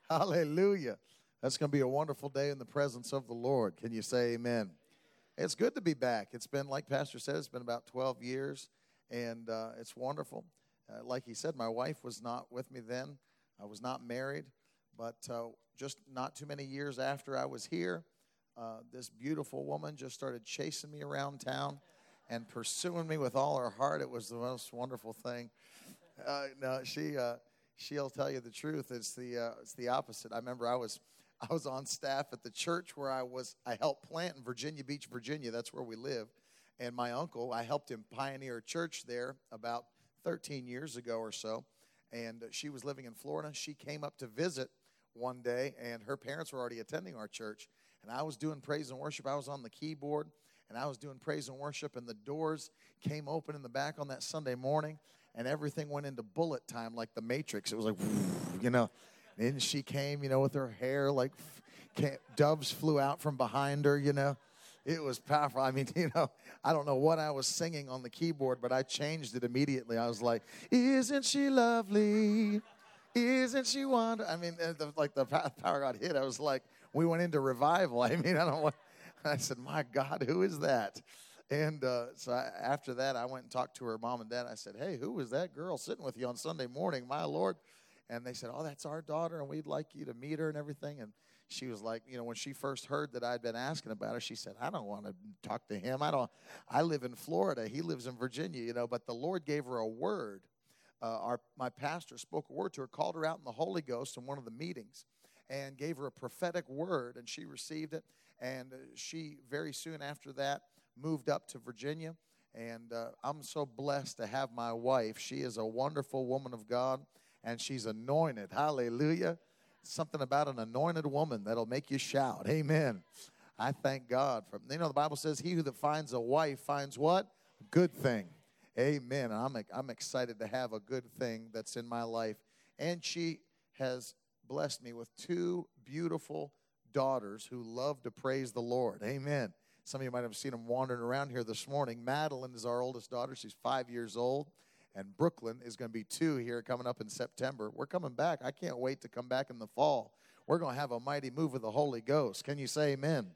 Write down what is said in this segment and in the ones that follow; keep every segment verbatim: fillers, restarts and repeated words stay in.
Hallelujah. That's going to be a wonderful day in the presence of the Lord. Can you say amen? It's good to be back. It's been, like Pastor said, it's been about twelve years, and uh, it's wonderful. Uh, like he said, my wife was not with me then. I was not married, but uh, just not too many years after I was here, uh, this beautiful woman just started chasing me around town and pursuing me with all her heart. It was the most wonderful thing. Uh, no, she... Uh, She'll tell you the truth. It's the uh, it's the opposite. I remember I was I was on staff at the church where I was. I helped plant in Virginia Beach, Virginia. That's where we live. And my uncle, I helped him pioneer a church there about thirteen years ago or so. And she was living in Florida. She came up to visit one day, and her parents were already attending our church. And I was doing praise and worship. I was on the keyboard, and I was doing praise and worship. And the doors came open in the back on that Sunday morning. And everything went into bullet time like the Matrix. It was like, you know. And she came, you know, with her hair like doves flew out from behind her, you know. It was powerful. I mean, you know, I don't know what I was singing on the keyboard, but I changed it immediately. I was like, isn't she lovely? Isn't she wonderful? I mean, the, like the power got hit. I was like, we went into revival. I mean, I don't know what. I said, my God, who is that? And uh, so I, after that, I went and talked to her mom and dad. I said, hey, who was that girl sitting with you on Sunday morning, my Lord? And they said, oh, that's our daughter, and we'd like you to meet her and everything. And she was like, you know, when she first heard that I'd been asking about her, she said, I don't want to talk to him. I don't. I live in Florida. He lives in Virginia, you know. But the Lord gave her a word. Uh, our My pastor spoke a word to her, called her out in the Holy Ghost in one of the meetings, and gave her a prophetic word, and she received it. And uh, she, very soon after that, moved up to Virginia, and uh, I'm so blessed to have my wife. She is a wonderful woman of God, and she's anointed. Hallelujah. Something about an anointed woman that'll make you shout. Amen. I thank God. For, you know, the Bible says, he who that finds a wife finds what? A good thing. Amen. And I'm, I'm excited to have a good thing that's in my life. And she has blessed me with two beautiful daughters who love to praise the Lord. Amen. Some of you might have seen them wandering around here this morning. Madeline is our oldest daughter. She's five years old. And Brooklyn is going to be two here coming up in September. We're coming back. I can't wait to come back in the fall. We're going to have a mighty move of the Holy Ghost. Can you say amen?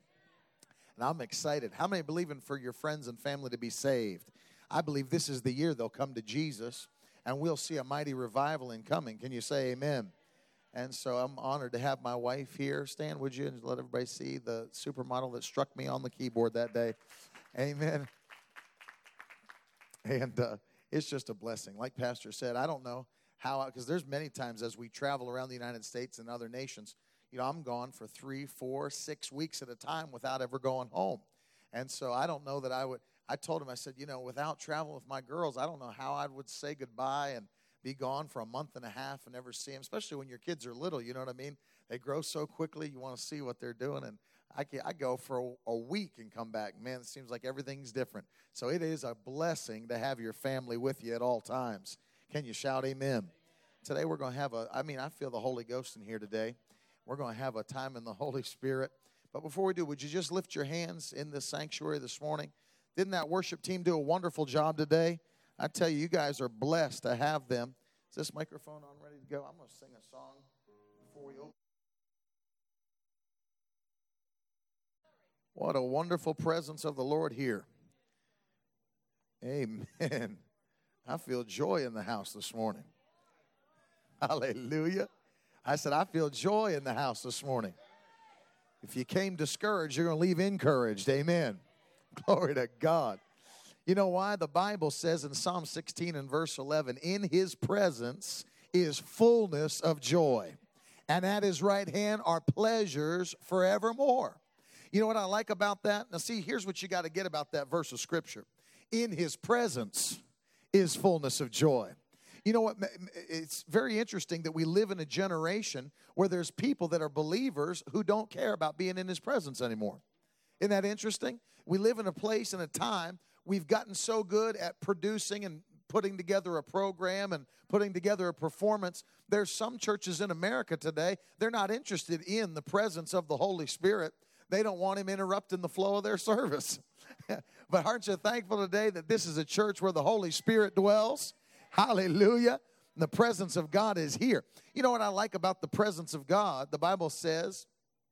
And I'm excited. How many believe in for your friends and family to be saved? I believe this is the year they'll come to Jesus, and we'll see a mighty revival incoming. Can you say amen? And so I'm honored to have my wife here. Stan, would you, and let everybody see the supermodel that struck me on the keyboard that day. Amen. And uh, it's just a blessing. Like Pastor said, I don't know how, because there's many times as we travel around the United States and other nations, you know, I'm gone for three, four, six weeks at a time without ever going home. And so I don't know that I would, I told him, I said, you know, without traveling with my girls, I don't know how I would say goodbye and be gone for a month and a half and never see them, especially when your kids are little, you know what I mean? They grow so quickly, you want to see what they're doing. And I, can, I go for a, a week and come back. Man, it seems like everything's different. So it is a blessing to have your family with you at all times. Can you shout amen? Today we're going to have a, I mean, I feel the Holy Ghost in here today. We're going to have a time in the Holy Spirit. But before we do, would you just lift your hands in the sanctuary this morning? Didn't that worship team do a wonderful job today? I tell you, you guys are blessed to have them. Is this microphone on ready to go? I'm going to sing a song before we open. What a wonderful presence of the Lord here. Amen. I feel joy in the house this morning. Hallelujah. I said, I feel joy in the house this morning. If you came discouraged, you're going to leave encouraged. Amen. Glory to God. You know why? The Bible says in Psalm sixteen and verse eleven, in his presence is fullness of joy, and at his right hand are pleasures forevermore. You know what I like about that? Now see, here's what you got to get about that verse of Scripture. In his presence is fullness of joy. You know what? It's very interesting that we live in a generation where there's people that are believers who don't care about being in his presence anymore. Isn't that interesting? We live in a place and a time we've gotten so good at producing and putting together a program and putting together a performance. There's some churches in America today, they're not interested in the presence of the Holy Spirit. They don't want him interrupting the flow of their service. But aren't you thankful today that this is a church where the Holy Spirit dwells? Hallelujah. And the presence of God is here. You know what I like about the presence of God? The Bible says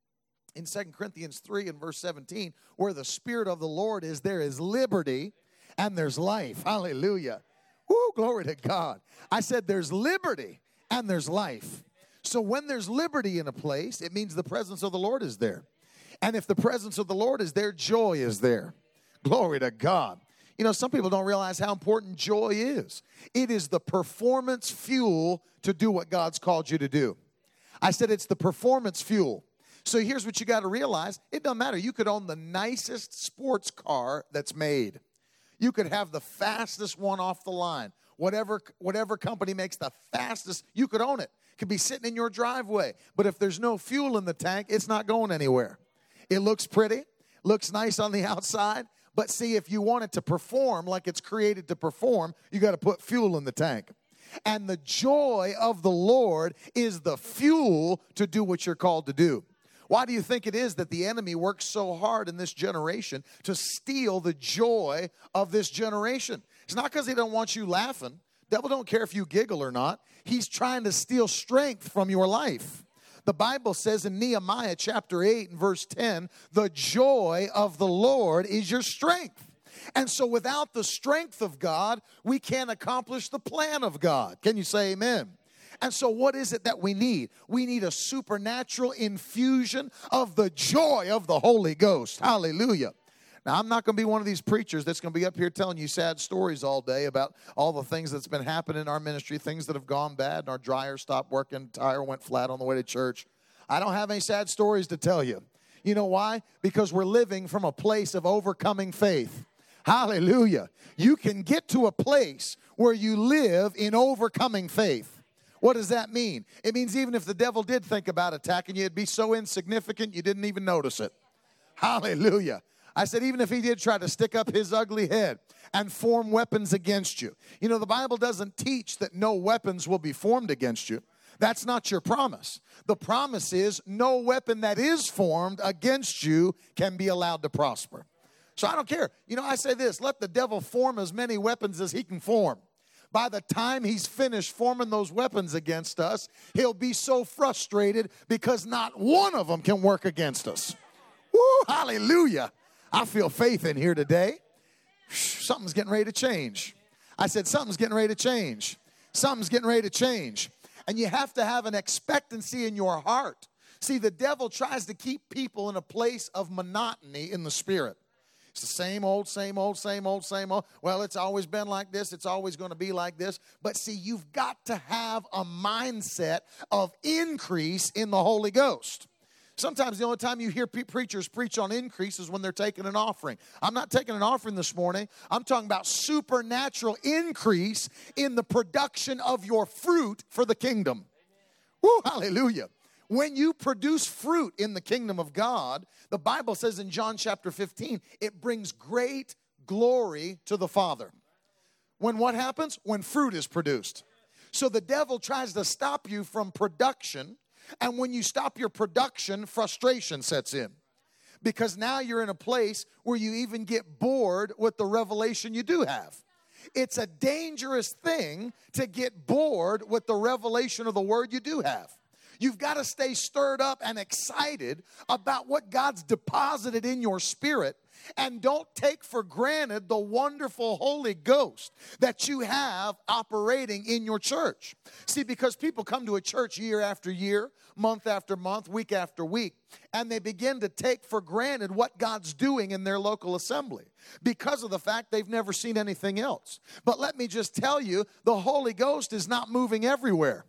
in Second Corinthians three and verse seventeen, where the Spirit of the Lord is, there is liberty and there's life. Hallelujah. Woo, glory to God. I said there's liberty and there's life. So when there's liberty in a place, it means the presence of the Lord is there. And if the presence of the Lord is there, joy is there. Glory to God. You know, some people don't realize how important joy is. It is the performance fuel to do what God's called you to do. I said it's the performance fuel. So here's what you got to realize. It doesn't matter. You could own the nicest sports car that's made. You could have the fastest one off the line. Whatever, whatever company makes the fastest, you could own it. It could be sitting in your driveway. But if there's no fuel in the tank, it's not going anywhere. It looks pretty, looks nice on the outside. But see, if you want it to perform like it's created to perform, you got to put fuel in the tank. And the joy of the Lord is the fuel to do what you're called to do. Why do you think it is that the enemy works so hard in this generation to steal the joy of this generation? It's not because he don't want you laughing. Devil don't care if you giggle or not. He's trying to steal strength from your life. The Bible says in Nehemiah chapter eight and verse ten, the joy of the Lord is your strength. And so without the strength of God, we can't accomplish the plan of God. Can you say amen? And so what is it that we need? We need a supernatural infusion of the joy of the Holy Ghost. Hallelujah. Now, I'm not going to be one of these preachers that's going to be up here telling you sad stories all day about all the things that's been happening in our ministry, things that have gone bad, and our dryer stopped working, tire went flat on the way to church. I don't have any sad stories to tell you. You know why? Because we're living from a place of overcoming faith. Hallelujah. You can get to a place where you live in overcoming faith. What does that mean? It means even if the devil did think about attacking you, it'd be so insignificant you didn't even notice it. Hallelujah. I said, even if he did try to stick up his ugly head and form weapons against you. You know, the Bible doesn't teach that no weapons will be formed against you. That's not your promise. The promise is no weapon that is formed against you can be allowed to prosper. So I don't care. You know, I say this, let the devil form as many weapons as he can form. By the time he's finished forming those weapons against us, he'll be so frustrated because not one of them can work against us. Woo, hallelujah. I feel faith in here today. Something's getting ready to change. I said something's getting ready to change. Something's getting ready to change. And you have to have an expectancy in your heart. See, the devil tries to keep people in a place of monotony in the spirit. It's the same old, same old, same old, same old. Well, it's always been like this. It's always going to be like this. But see, you've got to have a mindset of increase in the Holy Ghost. Sometimes the only time you hear pe- preachers preach on increase is when they're taking an offering. I'm not taking an offering this morning. I'm talking about supernatural increase in the production of your fruit for the kingdom. Woo, hallelujah. When you produce fruit in the kingdom of God, the Bible says in John chapter fifteen, it brings great glory to the Father. When what happens? When fruit is produced. So the devil tries to stop you from production. And when you stop your production, frustration sets in. Because now you're in a place where you even get bored with the revelation you do have. It's a dangerous thing to get bored with the revelation of the word you do have. You've got to stay stirred up and excited about what God's deposited in your spirit. And don't take for granted the wonderful Holy Ghost that you have operating in your church. See, because people come to a church year after year, month after month, week after week, and they begin to take for granted what God's doing in their local assembly because of the fact they've never seen anything else. But let me just tell you, the Holy Ghost is not moving everywhere.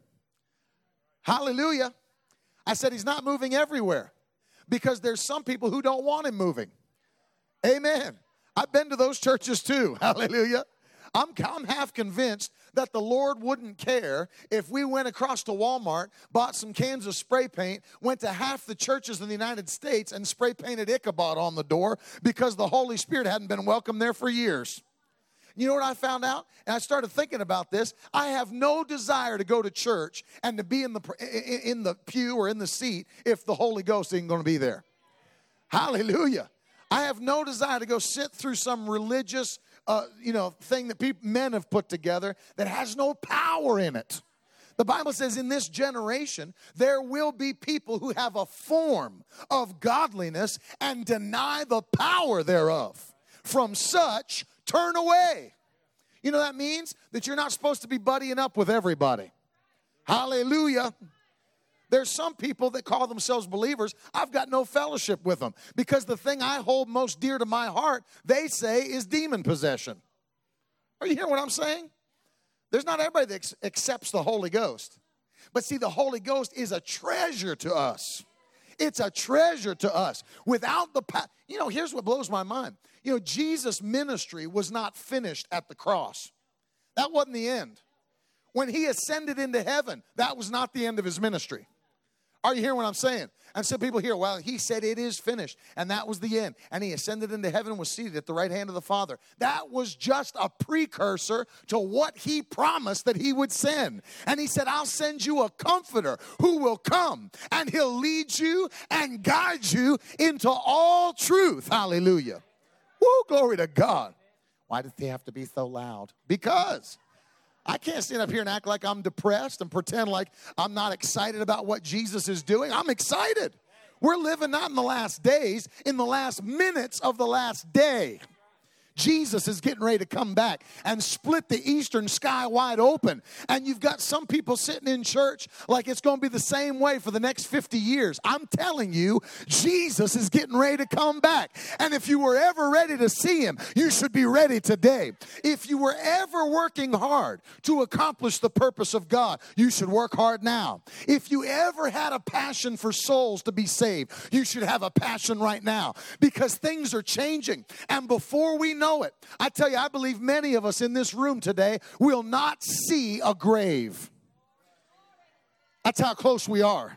Hallelujah. I said he's not moving everywhere because there's some people who don't want him moving. Amen. I've been to those churches too. Hallelujah. I'm, I'm half convinced that the Lord wouldn't care if we went across to Walmart, bought some cans of spray paint, went to half the churches in the United States and spray painted Ichabod on the door because the Holy Spirit hadn't been welcome there for years. You know what I found out? And I started thinking about this. I have no desire to go to church and to be in the in the pew or in the seat if the Holy Ghost isn't going to be there. Hallelujah. I have no desire to go sit through some religious, uh, you know, thing that people, men have put together that has no power in it. The Bible says in this generation, there will be people who have a form of godliness and deny the power thereof. From such, turn away. You know that means that you're not supposed to be buddying up with everybody. Hallelujah. There's some people that call themselves believers. I've got no fellowship with them because the thing I hold most dear to my heart, they say, is demon possession. Are you hearing what I'm saying? There's not everybody that ex- accepts the Holy Ghost. But see, the Holy Ghost is a treasure to us. It's a treasure to us. Without the power, you know, here's what blows my mind. You know, Jesus' ministry was not finished at the cross. That wasn't the end. When he ascended into heaven, that was not the end of his ministry. Are you hearing what I'm saying? And some people hear, well, he said it is finished, and that was the end. And he ascended into heaven and was seated at the right hand of the Father. That was just a precursor to what he promised that he would send. And he said, I'll send you a comforter who will come, and he'll lead you and guide you into all truth. Hallelujah. Woo, glory to God. Why did they have to be so loud? Because I can't stand up here and act like I'm depressed and pretend like I'm not excited about what Jesus is doing. I'm excited. We're living not in the last days, in the last minutes of the last day. Jesus is getting ready to come back and split the eastern sky wide open. And you've got some people sitting in church like it's going to be the same way for the next fifty years. I'm telling you, Jesus is getting ready to come back. And if you were ever ready to see him, you should be ready today. If you were ever working hard to accomplish the purpose of God, you should work hard now. If you ever had a passion for souls to be saved, you should have a passion right now because things are changing. And before we know it, I tell you, I believe many of us in this room today will not see a grave. That's how close we are.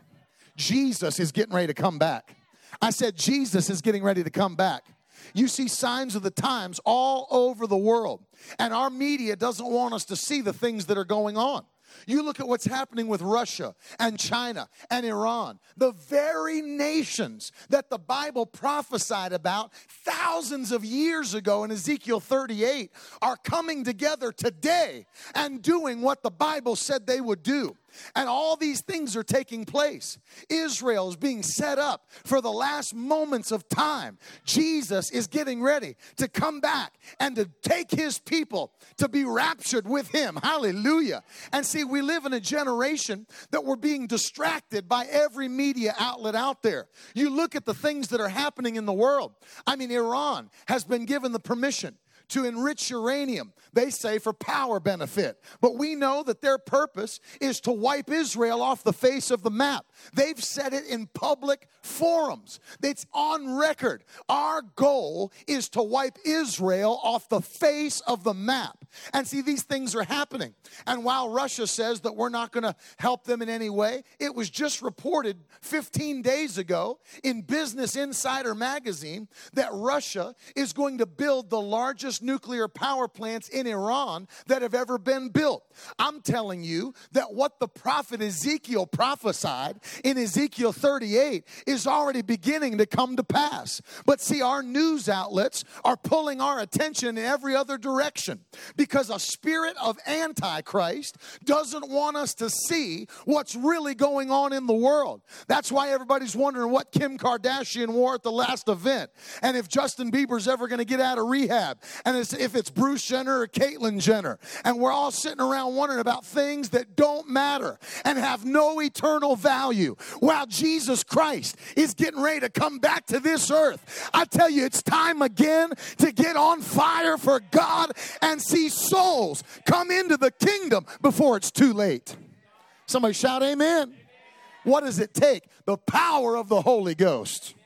Jesus is getting ready to come back. I said Jesus is getting ready to come back. You see signs of the times all over the world, and our media doesn't want us to see the things that are going on. You look at what's happening with Russia and China and Iran. The very nations that the Bible prophesied about thousands of years ago in Ezekiel thirty-eight are coming together today and doing what the Bible said they would do. And all these things are taking place. Israel is being set up for the last moments of time. Jesus is getting ready to come back and to take his people to be raptured with him. Hallelujah. And see, we live in a generation that we're being distracted by every media outlet out there. You look at the things that are happening in the world. I mean, Iran has been given the permission to enrich uranium, they say, for power benefit. But we know that their purpose is to wipe Israel off the face of the map. They've said it in public forums. It's on record. Our goal is to wipe Israel off the face of the map. And see, these things are happening. And while Russia says that we're not going to help them in any way, it was just reported fifteen days ago in Business Insider magazine that Russia is going to build the largest nuclear power plants in Iran that have ever been built. I'm telling you that what the prophet Ezekiel prophesied in Ezekiel thirty-eight is already beginning to come to pass. But see, our news outlets are pulling our attention in every other direction because a spirit of Antichrist doesn't want us to see what's really going on in the world. That's why everybody's wondering what Kim Kardashian wore at the last event and if Justin Bieber's ever going to get out of rehab. And it's, if it's Bruce Jenner or Caitlyn Jenner. And we're all sitting around wondering about things that don't matter and have no eternal value. While Jesus Christ is getting ready to come back to this earth. I tell you, it's time again to get on fire for God and see souls come into the kingdom before it's too late. Somebody shout amen. What does it take? The power of the Holy Ghost.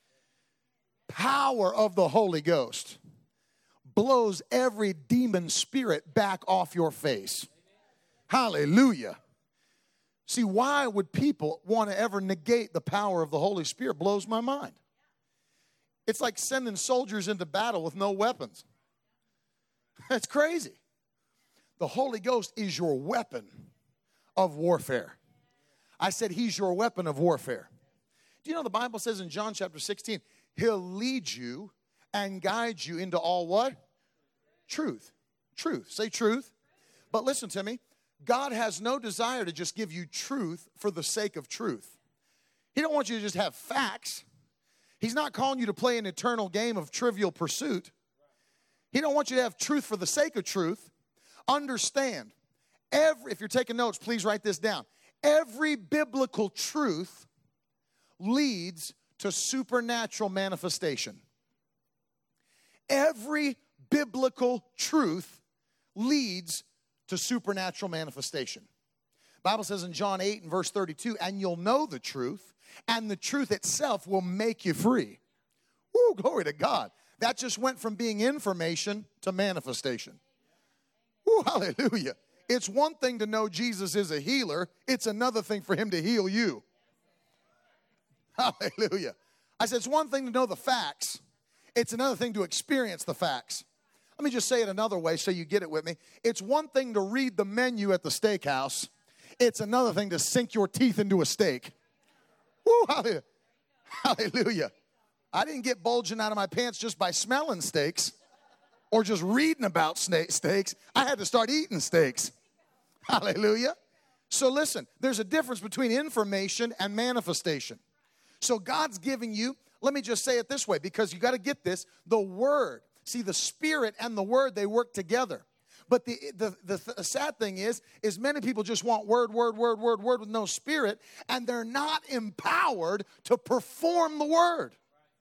Power of the Holy Ghost blows every demon spirit back off your face. Hallelujah. See, why would people want to ever negate the power of the Holy Spirit? Blows my mind. It's like sending soldiers into battle with no weapons. That's crazy. The Holy Ghost is your weapon of warfare. I said he's your weapon of warfare. Do you know the Bible says in John chapter sixteen, he'll lead you and guide you into all what? Truth. Truth. Say truth. But listen to me. God has no desire to just give you truth for the sake of truth. He don't want you to just have facts. He's not calling you to play an eternal game of Trivial Pursuit. He don't want you to have truth for the sake of truth. Understand, every, if you're taking notes, please write this down. Every biblical truth leads to supernatural manifestation. Every biblical truth leads to supernatural manifestation. The Bible says in John eight and verse thirty-two, and you'll know the truth, and the truth itself will make you free. Woo, glory to God. That just went from being information to manifestation. Woo, hallelujah. It's one thing to know Jesus is a healer. It's another thing for him to heal you. Hallelujah. I said it's one thing to know the facts. It's another thing to experience the facts. Let me just say it another way so you get it with me. It's one thing to read the menu at the steakhouse. It's another thing to sink your teeth into a steak. Woo, hallelujah. Hallelujah. I didn't get bulging out of my pants just by smelling steaks or just reading about steaks. I had to start eating steaks. Hallelujah. So listen, there's a difference between information and manifestation. So God's giving you, let me just say it this way, because you got to get this, the Word. See, the Spirit and the Word, they work together. But the, the, the, the sad thing is, is many people just want word, word, word, word, word with no Spirit, and they're not empowered to perform the Word.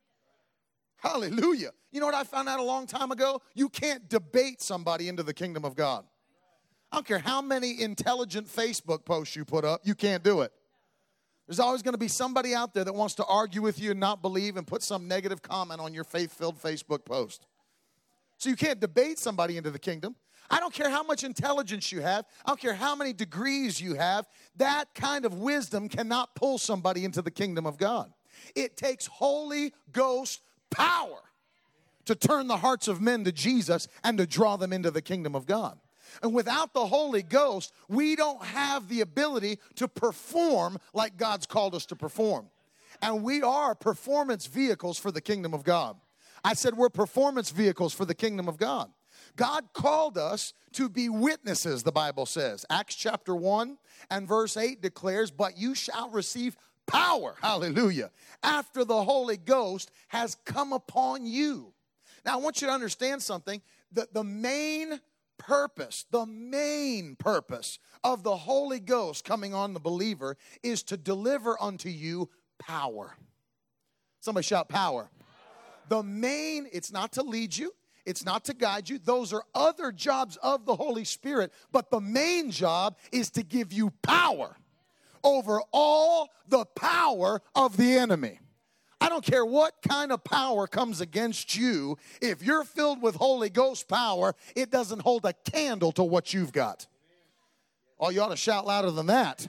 Hallelujah. You know what I found out a long time ago? You can't debate somebody into the kingdom of God. I don't care how many intelligent Facebook posts you put up, you can't do it. There's always going to be somebody out there that wants to argue with you and not believe and put some negative comment on your faith-filled Facebook post. So you can't debate somebody into the kingdom. I don't care how much intelligence you have. I don't care how many degrees you have. That kind of wisdom cannot pull somebody into the kingdom of God. It takes Holy Ghost power to turn the hearts of men to Jesus and to draw them into the kingdom of God. And without the Holy Ghost, we don't have the ability to perform like God's called us to perform. And we are performance vehicles for the kingdom of God. I said we're performance vehicles for the kingdom of God. God called us to be witnesses, the Bible says. Acts chapter one and verse eight declares, but you shall receive power, hallelujah, after the Holy Ghost has come upon you. Now, I want you to understand something. The, the main purpose, the main purpose of the Holy Ghost coming on the believer is to deliver unto you power. Somebody shout power. The main, it's not to lead you. It's not to guide you. Those are other jobs of the Holy Spirit. But the main job is to give you power over all the power of the enemy. I don't care what kind of power comes against you. If you're filled with Holy Ghost power, it doesn't hold a candle to what you've got. Oh, you ought to shout louder than that.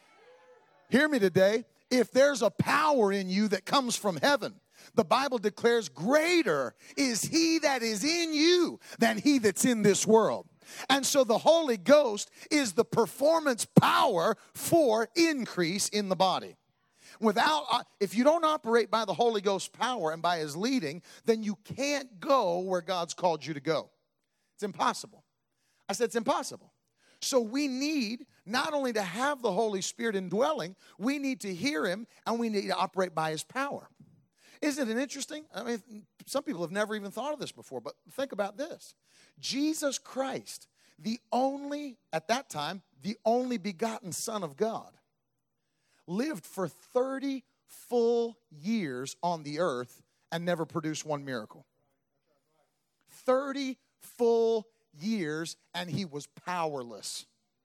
Hear me today. If there's a power in you that comes from heaven, the Bible declares greater is he that is in you than he that's in this world. And so the Holy Ghost is the performance power for increase in the body. Without, uh, if you don't operate by the Holy Ghost power and by his leading, then you can't go where God's called you to go. It's impossible. I said it's impossible. So we need not only to have the Holy Spirit indwelling, we need to hear him and we need to operate by his power. Isn't it interesting? I mean, some people have never even thought of this before, but think about this. Jesus Christ, the only, at that time, the only begotten Son of God, lived for thirty full years on the earth and never produced one miracle. thirty full years and he was powerless.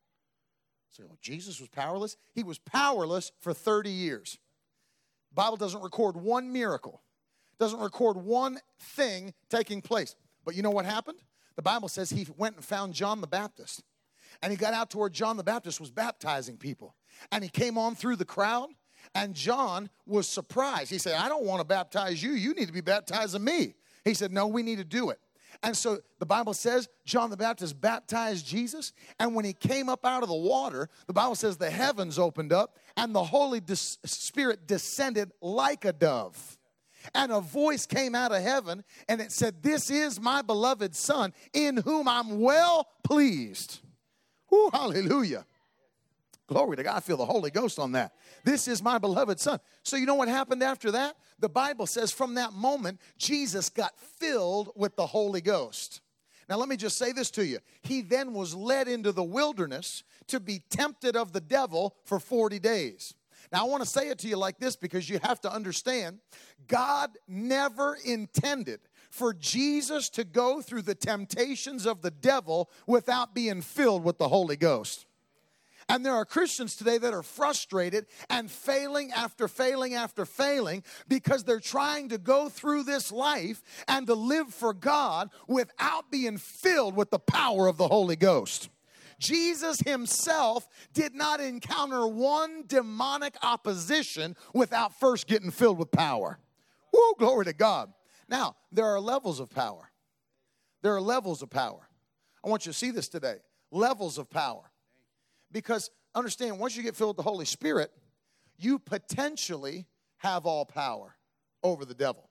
So Jesus was powerless? He was powerless for thirty years. The Bible doesn't record one miracle. Doesn't record one thing taking place. But you know what happened? The Bible says he went and found John the Baptist. And he got out to where John the Baptist was baptizing people. And he came on through the crowd. And John was surprised. He said, I don't want to baptize you. You need to be baptizing me. He said, no, we need to do it. And so the Bible says John the Baptist baptized Jesus. And when he came up out of the water, the Bible says the heavens opened up and the Holy Des- Spirit descended like a dove. And a voice came out of heaven and it said, this is my beloved Son in whom I'm well pleased. Woo, hallelujah. Glory to God. I feel the Holy Ghost on that. This is my beloved Son. So you know what happened after that? The Bible says from that moment, Jesus got filled with the Holy Ghost. Now let me just say this to you. He then was led into the wilderness to be tempted of the devil for forty days. Now I want to say it to you like this because you have to understand, God never intended for Jesus to go through the temptations of the devil without being filled with the Holy Ghost. And there are Christians today that are frustrated and failing after failing after failing because they're trying to go through this life and to live for God without being filled with the power of the Holy Ghost. Jesus himself did not encounter one demonic opposition without first getting filled with power. Woo, glory to God. Now, there are levels of power. There are levels of power. I want you to see this today. Levels of power. Because understand, once you get filled with the Holy Spirit, you potentially have all power over the devil.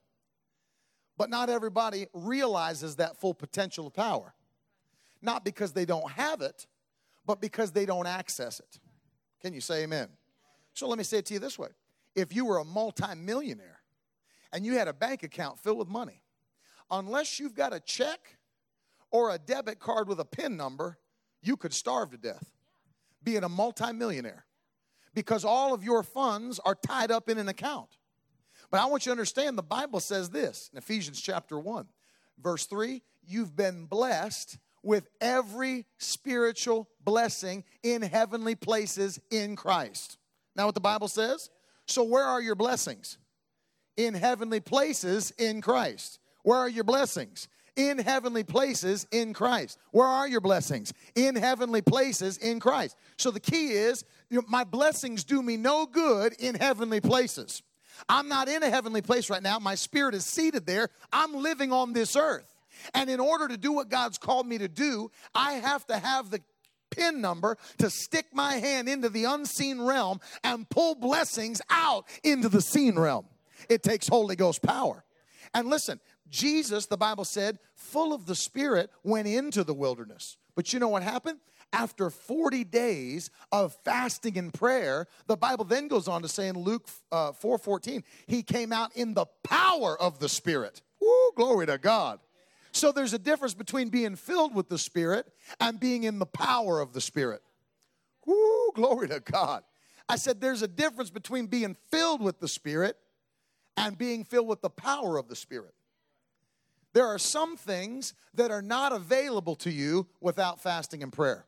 But not everybody realizes that full potential of power. Not because they don't have it, but because they don't access it. Can you say amen? So let me say it to you this way. If you were a multimillionaire and you had a bank account filled with money, unless you've got a check or a debit card with a PIN number, you could starve to death. Being a multimillionaire, because all of your funds are tied up in an account. But I want you to understand the Bible says this in Ephesians chapter one, verse three, you've been blessed with every spiritual blessing in heavenly places in Christ. Now what the Bible says? So where are your blessings? In heavenly places in Christ. Where are your blessings? In heavenly places in Christ. Where are your blessings? In heavenly places in Christ. So the key is, you know, my blessings do me no good in heavenly places. I'm not in a heavenly place right now. My spirit is seated there. I'm living on this earth. And in order to do what God's called me to do, I have to have the PIN number to stick my hand into the unseen realm and pull blessings out into the seen realm. It takes Holy Ghost power. And listen, Jesus, the Bible said, full of the Spirit, went into the wilderness. But you know what happened? After forty days of fasting and prayer, the Bible then goes on to say in Luke uh, four fourteen, he came out in the power of the Spirit. Woo, glory to God. So there's a difference between being filled with the Spirit and being in the power of the Spirit. Woo, glory to God. I said there's a difference between being filled with the Spirit and being filled with the power of the Spirit. There are some things that are not available to you without fasting and prayer.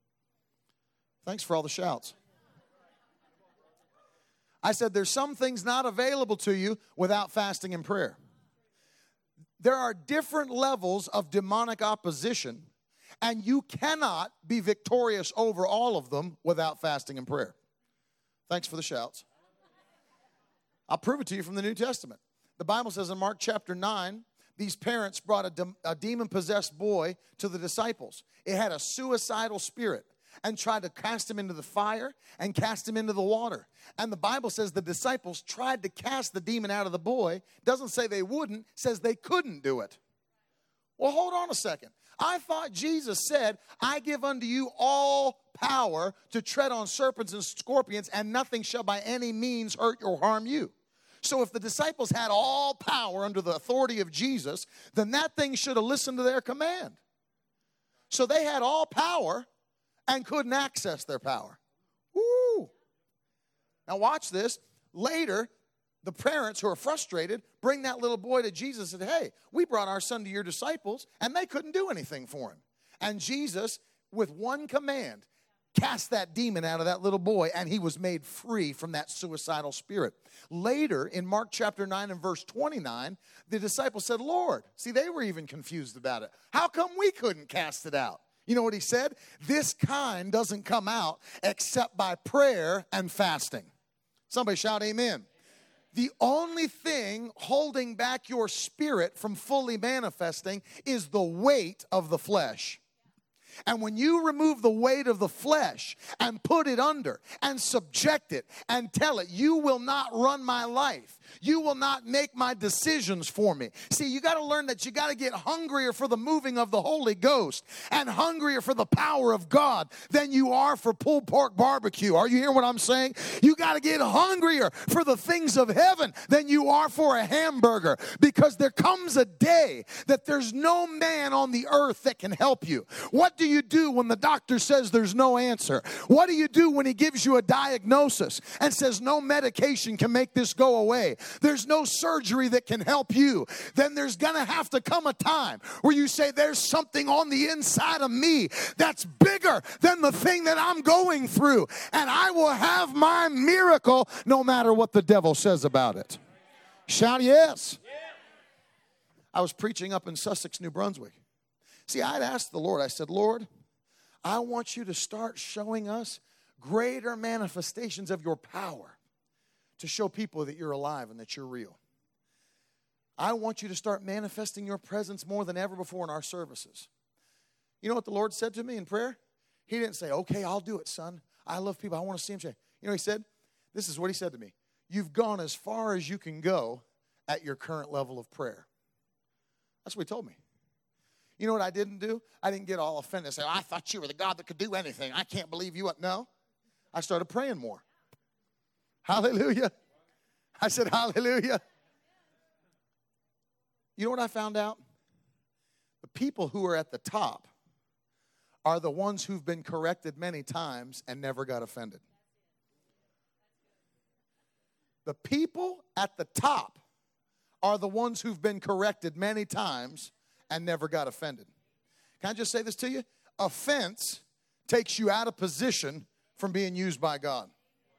Thanks for all the shouts. I said there's some things not available to you without fasting and prayer. There are different levels of demonic opposition, and you cannot be victorious over all of them without fasting and prayer. Thanks for the shouts. I'll prove it to you from the New Testament. The Bible says in Mark chapter nine, these parents brought a, de- a demon-possessed boy to the disciples. It had a suicidal spirit and tried to cast him into the fire and cast him into the water. And the Bible says the disciples tried to cast the demon out of the boy. Doesn't say they wouldn't, says they couldn't do it. Well, hold on a second. I thought Jesus said, I give unto you all power to tread on serpents and scorpions, and nothing shall by any means hurt or harm you. So if the disciples had all power under the authority of Jesus, then that thing should have listened to their command. So they had all power and couldn't access their power. Woo! Now watch this. Later, the parents who are frustrated bring that little boy to Jesus and say, hey, we brought our son to your disciples, and they couldn't do anything for him. And Jesus, with one command, cast that demon out of that little boy, and he was made free from that suicidal spirit. Later, in Mark chapter nine and verse twenty-nine, the disciples said, Lord, see, they were even confused about it. How come we couldn't cast it out? You know what he said? This kind doesn't come out except by prayer and fasting. Somebody shout amen. The only thing holding back your spirit from fully manifesting is the weight of the flesh. And when you remove the weight of the flesh and put it under and subject it and tell it, you will not run my life. You will not make my decisions for me. See, you got to learn that you got to get hungrier for the moving of the Holy Ghost and hungrier for the power of God than you are for pulled pork barbecue. Are you hearing what I'm saying? You got to get hungrier for the things of heaven than you are for a hamburger, because there comes a day that there's no man on the earth that can help you. What do you do when the doctor says there's no answer? What do you do when he gives you a diagnosis and says no medication can make this go away? There's no surgery that can help you. Then there's going to have to come a time where you say there's something on the inside of me that's bigger than the thing that I'm going through, and I will have my miracle no matter what the devil says about it. Shout yes. I was preaching up in Sussex, New Brunswick. See, I'd asked the Lord, I said, Lord, I want you to start showing us greater manifestations of your power to show people that you're alive and that you're real. I want you to start manifesting your presence more than ever before in our services. You know what the Lord said to me in prayer? He didn't say, okay, I'll do it, son. I love people. I want to see them change. You know what he said? This is what he said to me. You've gone as far as you can go at your current level of prayer. That's what he told me. You know what I didn't do? I didn't get all offended and say, I thought you were the God that could do anything. I can't believe you. No. I started praying more. Hallelujah. I said, hallelujah. You know what I found out? The people who are at the top are the ones who've been corrected many times and never got offended. The people at the top are the ones who've been corrected many times and never got offended. Can I just say this to you? Offense takes you out of position from being used by God.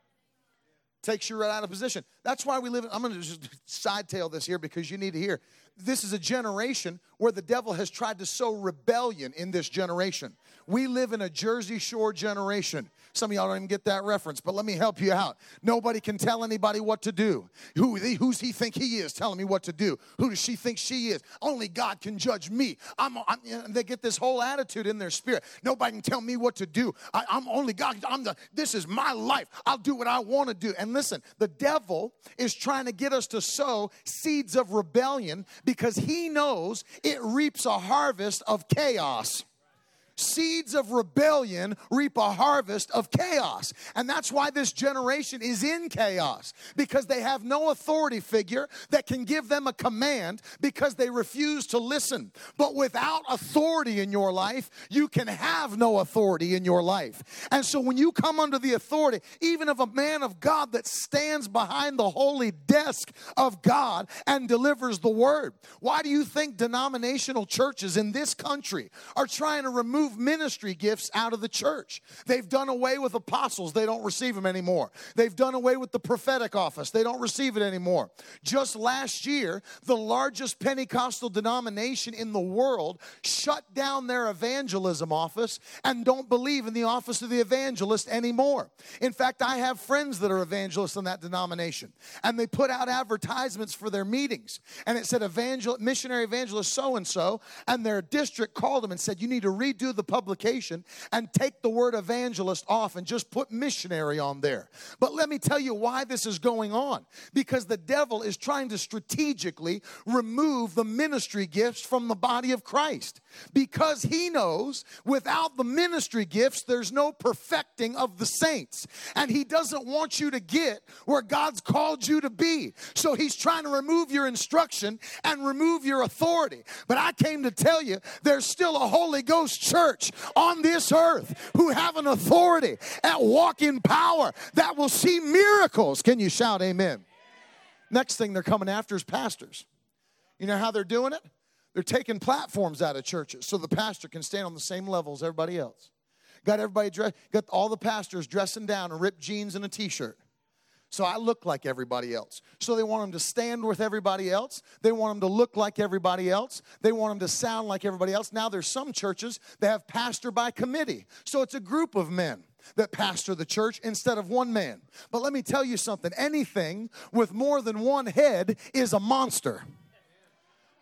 Takes you right out of position. That's why we live in, I'm going to just sidetail this here because you need to hear. This is a generation where the devil has tried to sow rebellion in this generation. We live in a Jersey Shore generation. Some of y'all don't even get that reference, but let me help you out. Nobody can tell anybody what to do. Who who's he think he is telling me what to do? Who does she think she is? Only God can judge me. I'm, I'm they get this whole attitude in their spirit. Nobody can tell me what to do. I, I'm only God. I'm the. This is my life. I'll do what I want to do. And listen, the devil is trying to get us to sow seeds of rebellion because he knows it reaps a harvest of chaos. Seeds of rebellion reap a harvest of chaos. And that's why this generation is in chaos. Because they have no authority figure that can give them a command because they refuse to listen. But without authority in your life, you can have no authority in your life. And so when you come under the authority, even of a man of God that stands behind the holy desk of God and delivers the word. Why do you think denominational churches in this country are trying to remove ministry gifts out of the church? They've done away with apostles. They don't receive them anymore. They've done away with the prophetic office. They don't receive it anymore. Just last year, the largest Pentecostal denomination in the world shut down their evangelism office and don't believe in the office of the evangelist anymore. In fact, I have friends that are evangelists in that denomination, and they put out advertisements for their meetings, and it said evangel- missionary evangelist so-and-so, and their district called them and said, you need to redo the publication and take the word evangelist off and just put missionary on there. But let me tell you why this is going on. Because the devil is trying to strategically remove the ministry gifts from the body of Christ. Because he knows without the ministry gifts, there's no perfecting of the saints. And he doesn't want you to get where God's called you to be. So he's trying to remove your instruction and remove your authority. But I came to tell you, there's still a Holy Ghost church on this earth who have an authority and walk in power that will see miracles. Can you shout amen? Next thing they're coming after is pastors. You know how they're doing it? They're taking platforms out of churches so the pastor can stand on the same level as everybody else. Got everybody dressed, got all the pastors dressing down in ripped jeans and a t-shirt. So I look like everybody else. So they want them to stand with everybody else. They want them to look like everybody else. They want them to sound like everybody else. Now there's some churches that have pastor by committee. So it's a group of men that pastor the church instead of one man. But let me tell you something. Anything with more than one head is a monster.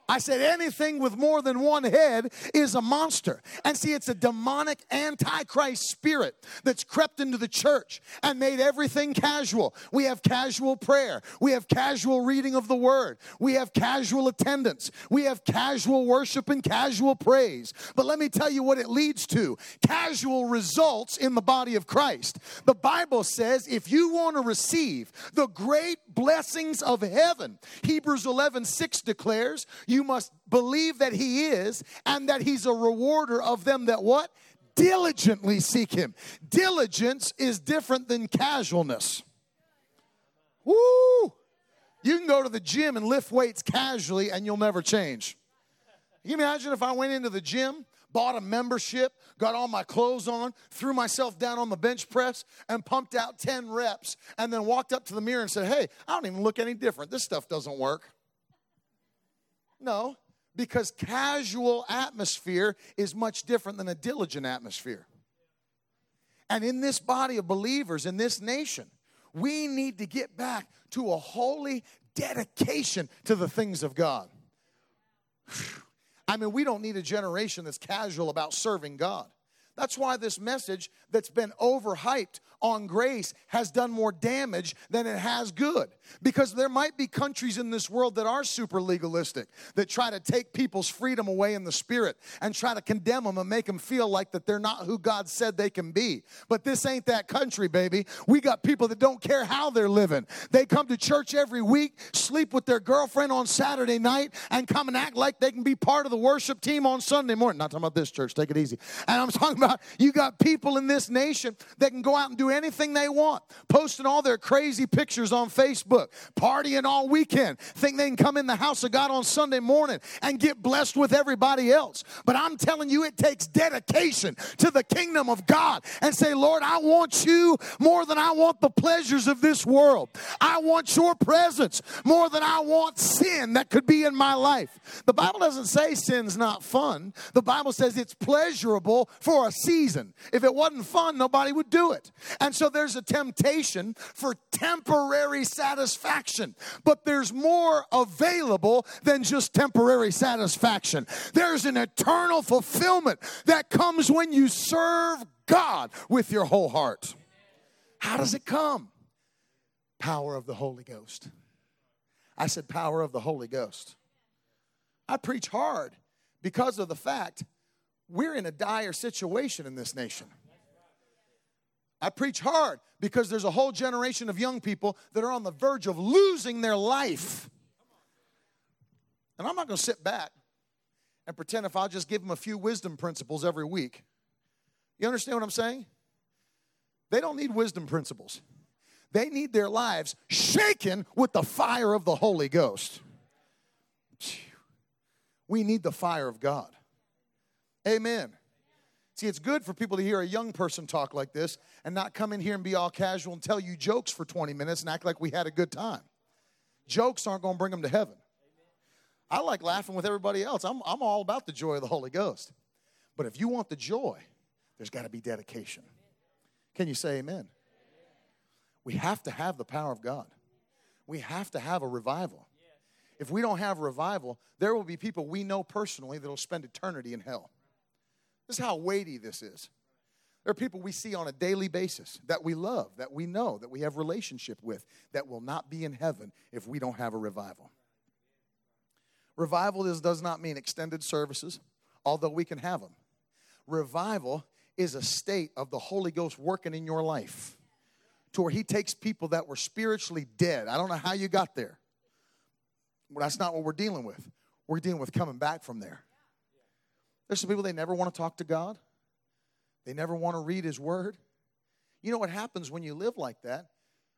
I said anything with more than one head is a monster. And see, it's a demonic antichrist spirit that's crept into the church and made everything casual. We have casual prayer. We have casual reading of the word. We have casual attendance. We have casual worship and casual praise. But let me tell you what it leads to. Casual results in the body of Christ. The Bible says if you want to receive the great blessings of heaven, Hebrews eleven six declares, you must believe that he is and that he's a rewarder of them that what? Diligently seek him. Diligence is different than casualness. Woo! You can go to the gym and lift weights casually and you'll never change. Can you imagine if I went into the gym, bought a membership, got all my clothes on, threw myself down on the bench press, and pumped out ten reps, and then walked up to the mirror and said, hey, I don't even look any different. This stuff doesn't work. No, because casual atmosphere is much different than a diligent atmosphere. And in this body of believers, in this nation, we need to get back to a holy dedication to the things of God. I mean, we don't need a generation that's casual about serving God. That's why this message that's been overhyped on grace has done more damage than it has good. Because there might be countries in this world that are super legalistic, that try to take people's freedom away in the spirit and try to condemn them and make them feel like that they're not who God said they can be. But this ain't that country, baby. We got people that don't care how they're living. They come to church every week, sleep with their girlfriend on Saturday night, and come and act like they can be part of the worship team on Sunday morning. Not talking about this church. Take it easy. And I'm talking about you got people in this nation that can go out and do anything they want, posting all their crazy pictures on Facebook, partying all weekend, think they can come in the house of God on Sunday morning and get blessed with everybody else. But I'm telling you, it takes dedication to the kingdom of God and say, Lord, I want you more than I want the pleasures of this world. I want your presence more than I want sin that could be in my life. The Bible doesn't say sin's not fun. The Bible says it's pleasurable for a season. If it wasn't fun, nobody would do it. And so there's a temptation for temporary satisfaction. But there's more available than just temporary satisfaction. There's an eternal fulfillment that comes when you serve God with your whole heart. How does it come? Power of the Holy Ghost. I said power of the Holy Ghost. I preach hard because of the fact we're in a dire situation in this nation. I preach hard because there's a whole generation of young people that are on the verge of losing their life. And I'm not going to sit back and pretend if I'll just give them a few wisdom principles every week. You understand what I'm saying? They don't need wisdom principles. They need their lives shaken with the fire of the Holy Ghost. We need the fire of God. Amen. See, it's good for people to hear a young person talk like this and not come in here and be all casual and tell you jokes for twenty minutes and act like we had a good time. Jokes aren't going to bring them to heaven. I like laughing with everybody else. I'm, I'm all about the joy of the Holy Ghost. But if you want the joy, there's got to be dedication. Can you say amen? We have to have the power of God. We have to have a revival. If we don't have a revival, there will be people we know personally that will spend eternity in hell. This is how weighty this is. There are people we see on a daily basis that we love, that we know, that we have relationship with, that will not be in heaven if we don't have a revival. Revival is, does not mean extended services, although we can have them. Revival is a state of the Holy Ghost working in your life to where he takes people that were spiritually dead. I don't know how you got there. Well, that's not what we're dealing with. We're dealing with coming back from there. There's some people, they never want to talk to God. They never want to read his word. You know what happens when you live like that?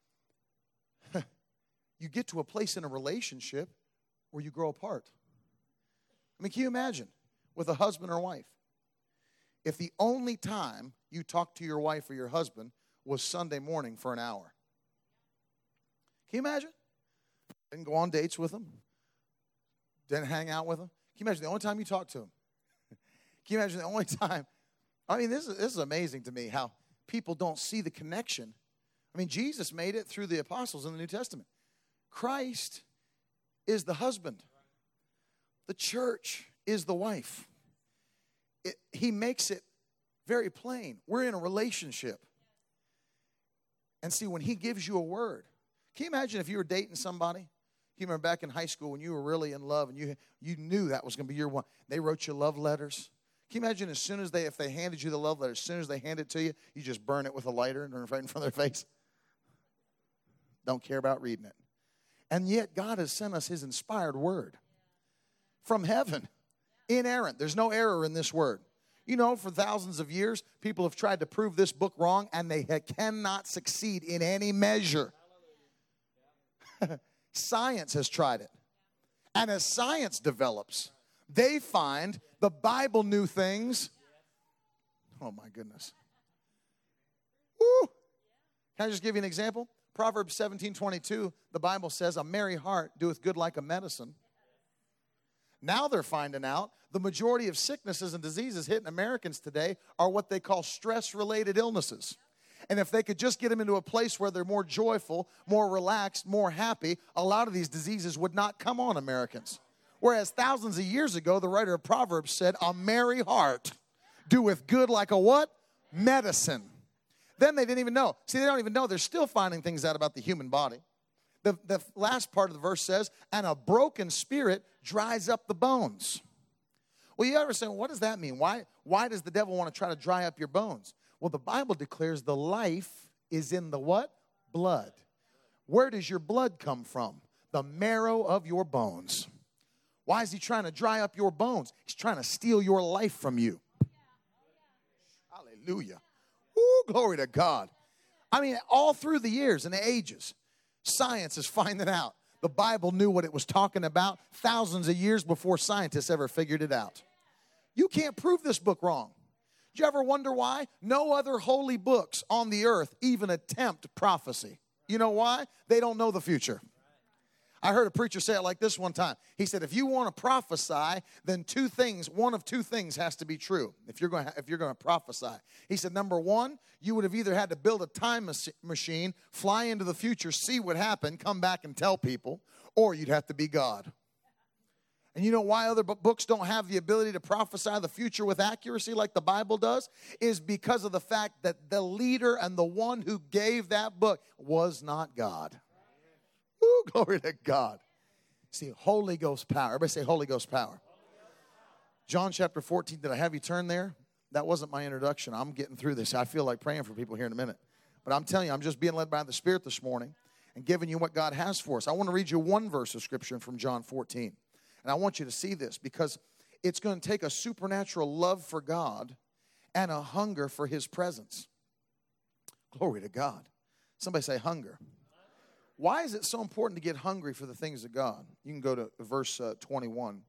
You get to a place in a relationship where you grow apart. I mean, can you imagine with a husband or wife? If the only time you talk to your wife or your husband was Sunday morning for an hour. Can you imagine? Didn't go on dates with them. Didn't hang out with them. Can you imagine the only time you talk to them? Can you imagine the only time? I mean, this is, this is amazing to me how people don't see the connection. I mean, Jesus made it through the apostles in the New Testament. Christ is the husband. The church is the wife. It, he makes it very plain. We're in a relationship. And see, when he gives you a word, can you imagine if you were dating somebody? You remember back in high school when you were really in love and you, you knew that was going to be your one. They wrote you love letters. Can you imagine as soon as they, if they handed you the love letter, as soon as they hand it to you, you just burn it with a lighter and right in front of their face? Don't care about reading it. And yet God has sent us his inspired word from heaven. Inerrant. There's no error in this word. You know, for thousands of years, people have tried to prove this book wrong, and they cannot succeed in any measure. Science has tried it. And as science develops, they find the Bible knew things. Oh, my goodness. Woo. Can I just give you an example? Proverbs seventeen twenty-two, the Bible says, a merry heart doeth good like a medicine. Now they're finding out the majority of sicknesses and diseases hitting Americans today are what they call stress-related illnesses. And if they could just get them into a place where they're more joyful, more relaxed, more happy, a lot of these diseases would not come on Americans. Whereas thousands of years ago, the writer of Proverbs said, a merry heart doeth good like a what? Medicine. Then they didn't even know. See, they don't even know. They're still finding things out about the human body. The, the last part of the verse says, and a broken spirit dries up the bones. Well, you ever say, well, what does that mean? Why, why does the devil want to try to dry up your bones? Well, the Bible declares the life is in the what? Blood. Where does your blood come from? The marrow of your bones. Why is he trying to dry up your bones? He's trying to steal your life from you. Hallelujah. Woo, glory to God. I mean, all through the years and the ages, science is finding out. The Bible knew what it was talking about thousands of years before scientists ever figured it out. You can't prove this book wrong. Do you ever wonder why? No other holy books on the earth even attempt prophecy. You know why? They don't know the future. I heard a preacher say it like this one time. He said, if you want to prophesy, then two things, one of two things has to be true if you're going to, if you're going to prophesy. He said, number one, you would have either had to build a time machine, fly into the future, see what happened, come back and tell people, or you'd have to be God. And you know why other books don't have the ability to prophesy the future with accuracy like the Bible does? Is because of the fact that the leader and the one who gave that book was not God. Woo, glory to God. See, Holy Ghost power. Everybody say Holy Ghost power. John chapter fourteen. Did I have you turn there? That wasn't my introduction. I'm getting through this. I feel like praying for people here in a minute. But I'm telling you, I'm just being led by the Spirit this morning and giving you what God has for us. I want to read you one verse of Scripture from John fourteen. And I want you to see this because it's going to take a supernatural love for God and a hunger for His presence. Glory to God. Somebody say hunger. Why is it so important to get hungry for the things of God? You can go to verse uh, twenty-one.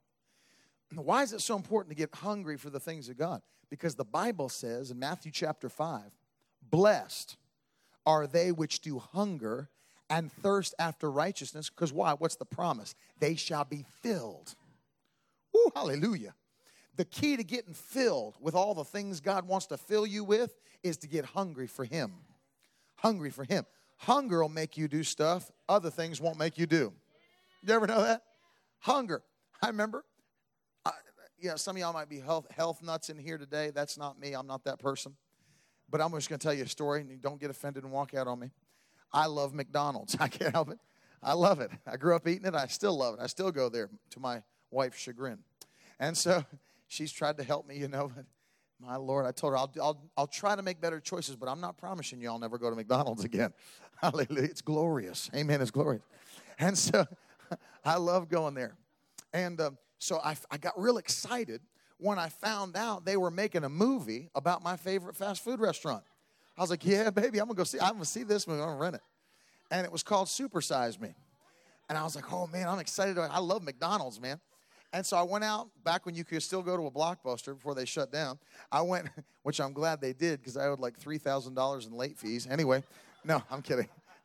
Why is it so important to get hungry for the things of God? Because the Bible says in Matthew chapter five, blessed are they which do hunger and thirst after righteousness. Because why? What's the promise? They shall be filled. Woo, hallelujah. The key to getting filled with all the things God wants to fill you with is to get hungry for Him. Hungry for Him. Hunger will make you do stuff other things won't make you do. You ever know that? Hunger. I remember, I, yeah, some of y'all might be health, health nuts in here today. That's not me. I'm not that person. But I'm just going to tell you a story, and you don't get offended and walk out on me. I love McDonald's. I can't help it. I love it. I grew up eating it. I still love it. I still go there to my wife's chagrin. And so she's tried to help me, you know, but my Lord, I told her, I'll, I'll, I'll try to make better choices, but I'm not promising you I'll never go to McDonald's again. Hallelujah. It's glorious. Amen. It's glorious. And so I love going there. And uh, so I, I got real excited when I found out they were making a movie about my favorite fast food restaurant. I was like, yeah, baby, I'm going to go see, I'm going to see this movie. I'm going to rent it. And it was called Super Size Me. And I was like, oh, man, I'm excited. I love McDonald's, man. And so I went out back when you could still go to a Blockbuster before they shut down. I went, which I'm glad they did because I owed like three thousand dollars in late fees. Anyway, no, I'm kidding.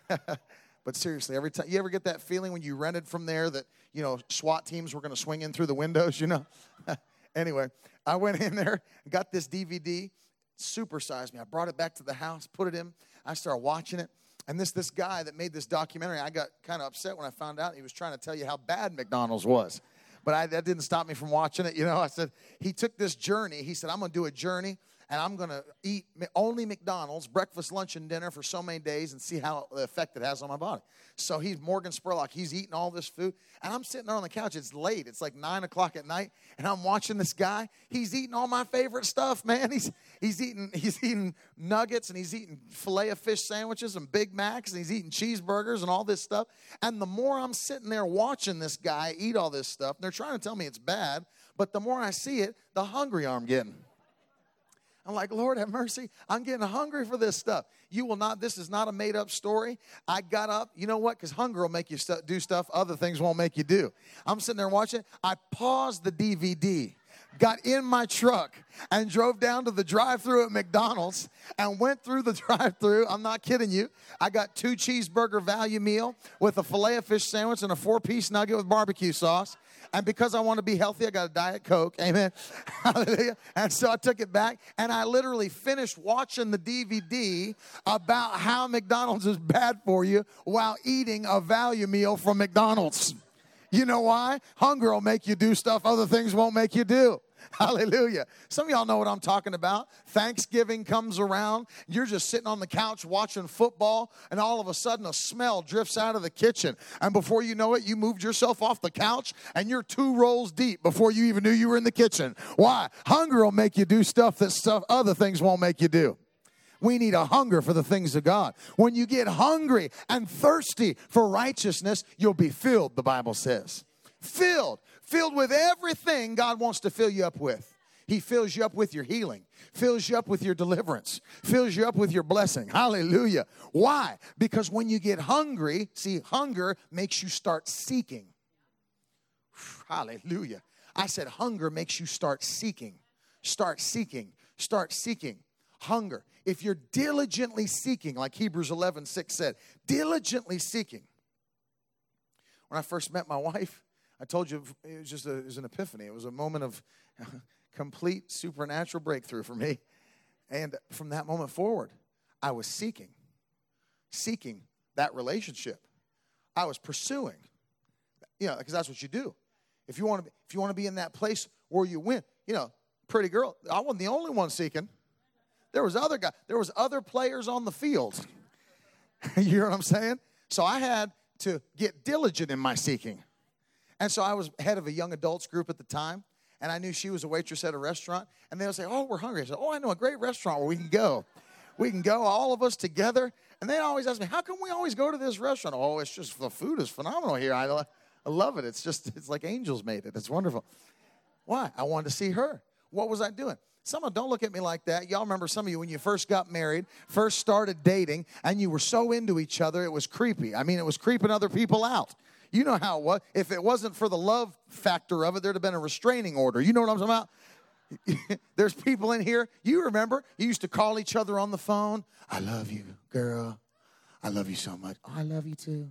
But seriously, every time, you ever get that feeling when you rented from there that, you know, SWAT teams were going to swing in through the windows, you know? Anyway, I went in there, got this D V D, Super Size Me. I brought it back to the house, put it in. I started watching it. And this this guy that made this documentary, I got kind of upset when I found out he was trying to tell you how bad McDonald's was. But I, that didn't stop me from watching it. You know, I said, he took this journey. He said, I'm going to do a journey, and I'm going to eat only McDonald's, breakfast, lunch, and dinner for so many days and see how the effect it has on my body. So he's Morgan Spurlock. He's eating all this food, and I'm sitting there on the couch. It's late. It's like nine o'clock at night, and I'm watching this guy. He's eating all my favorite stuff, man. He's he's eating he's eating nuggets, and he's eating filet of fish sandwiches and Big Macs, and he's eating cheeseburgers and all this stuff. And the more I'm sitting there watching this guy eat all this stuff, and they're trying to tell me it's bad, but the more I see it, the hungrier I'm getting. I'm like, Lord, have mercy. I'm getting hungry for this stuff. You will not, this is not a made-up story. I got up. You know what? Because hunger will make you st- do stuff other things won't make you do. I'm sitting there watching it. I paused the D V D, got in my truck, and drove down to the drive-thru at McDonald's and went through the drive-thru. I'm not kidding you. I got two cheeseburger value meal with a filet of fish sandwich and a four-piece nugget with barbecue sauce. And because I want to be healthy, I got a Diet Coke. Amen. Hallelujah. And so I took it back, and I literally finished watching the D V D about how McDonald's is bad for you while eating a value meal from McDonald's. You know why? Hunger will make you do stuff other things won't make you do. Hallelujah. Some of y'all know what I'm talking about. Thanksgiving comes around. You're just sitting on the couch watching football, and all of a sudden a smell drifts out of the kitchen. And before you know it, you moved yourself off the couch, and you're two rolls deep before you even knew you were in the kitchen. Why? Hunger will make you do stuff that stuff other things won't make you do. We need a hunger for the things of God. When you get hungry and thirsty for righteousness, you'll be filled, the Bible says. Filled. Filled with everything God wants to fill you up with. He fills you up with your healing, fills you up with your deliverance, fills you up with your blessing. Hallelujah. Why? Because when you get hungry, see, hunger makes you start seeking. Hallelujah. I said hunger makes you start seeking. Start seeking. Start seeking. Hunger. If you're diligently seeking, like Hebrews eleven six said, diligently seeking. When I first met my wife, I told you it was just a, it was an epiphany. It was a moment of complete supernatural breakthrough for me. And from that moment forward, I was seeking, seeking that relationship. I was pursuing, you know, because that's what you do. If you want to, if you want to be in that place where you win, you know, pretty girl. I wasn't the only one seeking. There was other guy. There was other players on the field. You hear what I'm saying? So I had to get diligent in my seeking. And so I was head of a young adults group at the time, and I knew she was a waitress at a restaurant, and they would say, oh, we're hungry. I said, oh, I know a great restaurant where we can go. We can go, all of us together. And they always ask me, how come we always go to this restaurant? Oh, it's just, the food is phenomenal here. I, I love it. It's just, it's like angels made it. It's wonderful. Why? I wanted to see her. What was I doing? Someone, don't look at me like that. Y'all remember some of you when you first got married, first started dating, and you were so into each other, it was creepy. I mean, it was creeping other people out. You know how it was. If it wasn't for the love factor of it, there'd have been a restraining order. You know what I'm talking about? There's people in here, you remember, you used to call each other on the phone. I love you, girl. I love you so much. Oh, I love you too.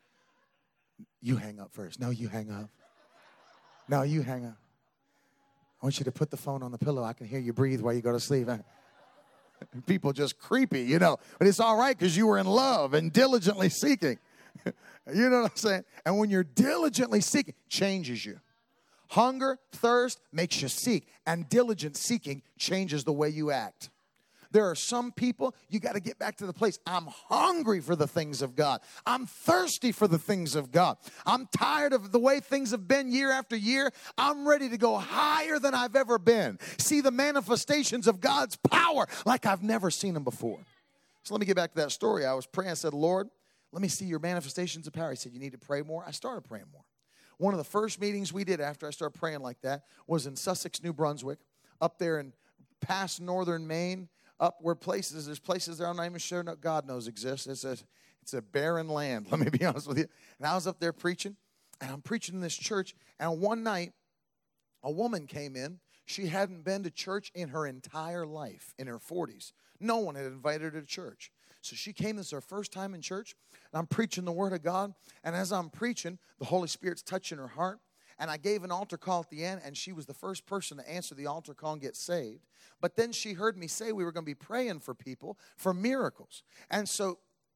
You hang up first. No, you hang up. No, you hang up. I want you to put the phone on the pillow. I can hear you breathe while you go to sleep. People just creepy, you know. But it's all right because you were in love and diligently seeking. You know what I'm saying? And when you're diligently seeking, changes you. Hunger, thirst makes you seek. And diligent seeking changes the way you act. There are some people, you got to get back to the place. I'm hungry for the things of God. I'm thirsty for the things of God. I'm tired of the way things have been year after year. I'm ready to go higher than I've ever been. See the manifestations of God's power like I've never seen them before. So let me get back to that story. I was praying. I said, Lord, let me see your manifestations of power. He said, you need to pray more. I started praying more. One of the first meetings we did after I started praying like that was in Sussex, New Brunswick, up there in past northern Maine, up where places, there's places there I'm not even sure God knows exist. It's a, it's a barren land, let me be honest with you. And I was up there preaching, and I'm preaching in this church, and one night, a woman came in. She hadn't been to church in her entire life, in her forties. No one had invited her to church. So she came, this is her first time in church, and I'm preaching the Word of God, and as I'm preaching, the Holy Spirit's touching her heart, and I gave an altar call at the end, and she was the first person to answer the altar call and get saved. But then she heard me say we were going to be praying for people for miracles. And so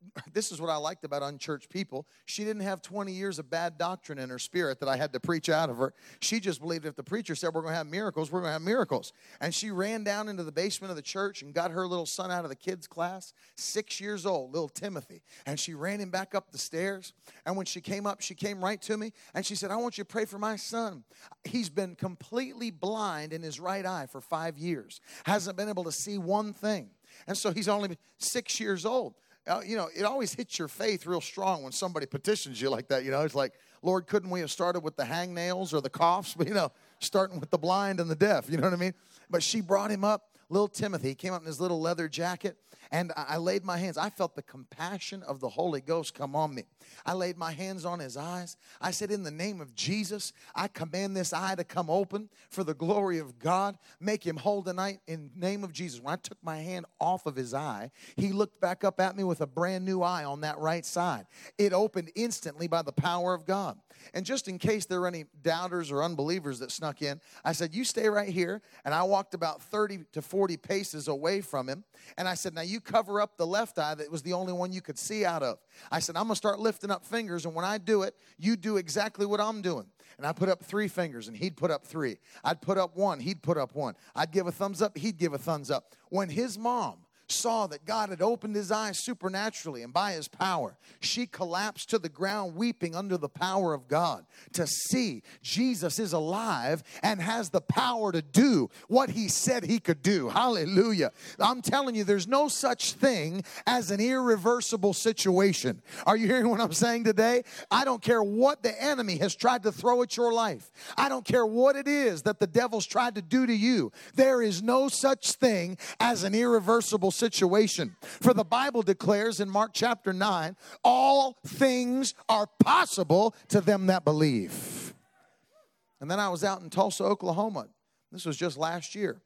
this is what I liked about unchurched people. She didn't have twenty years of bad doctrine in her spirit that I had to preach out of her. She just believed if the preacher said we're going to have miracles, we're going to have miracles. And she ran down into the basement of the church and got her little son out of the kids' class, six years old, little Timothy. And she ran him back up the stairs. And when she came up, she came right to me. And she said, I want you to pray for my son. He's been completely blind in his right eye for five years. Hasn't been able to see one thing. And so he's only six years old. Uh, you know, it always hits your faith real strong when somebody petitions you like that. You know, it's like, Lord, couldn't we have started with the hangnails or the coughs? But, you know, starting with the blind and the deaf, you know what I mean? But she brought him up, little Timothy. He came up in his little leather jacket, and I, I laid my hands. I felt the compassion of the Holy Ghost come on me. I laid my hands on his eyes. I said, in the name of Jesus, I command this eye to come open for the glory of God. Make him whole tonight in the name of Jesus. When I took my hand off of his eye, he looked back up at me with a brand new eye on that right side. It opened instantly by the power of God. And just in case there were any doubters or unbelievers that snuck in, I said, you stay right here. And I walked about thirty to forty paces away from him. And I said, now you cover up the left eye that was the only one you could see out of. I said, I'm going to start lifting up fingers. And when I do it, you do exactly what I'm doing. And I put up three fingers, and he'd put up three. I'd put up one. He'd put up one. I'd give a thumbs up. He'd give a thumbs up. When his mom saw that God had opened his eyes supernaturally and by his power, she collapsed to the ground weeping under the power of God to see Jesus is alive and has the power to do what he said he could do. Hallelujah. I'm telling you, there's no such thing as an irreversible situation. Are you hearing what I'm saying today? I don't care what the enemy has tried to throw at your life. I don't care what it is that the devil's tried to do to you. There is no such thing as an irreversible situation. situation. For the Bible declares in Mark chapter nine, all things are possible to them that believe. And then I was out in Tulsa, Oklahoma. This was just last year.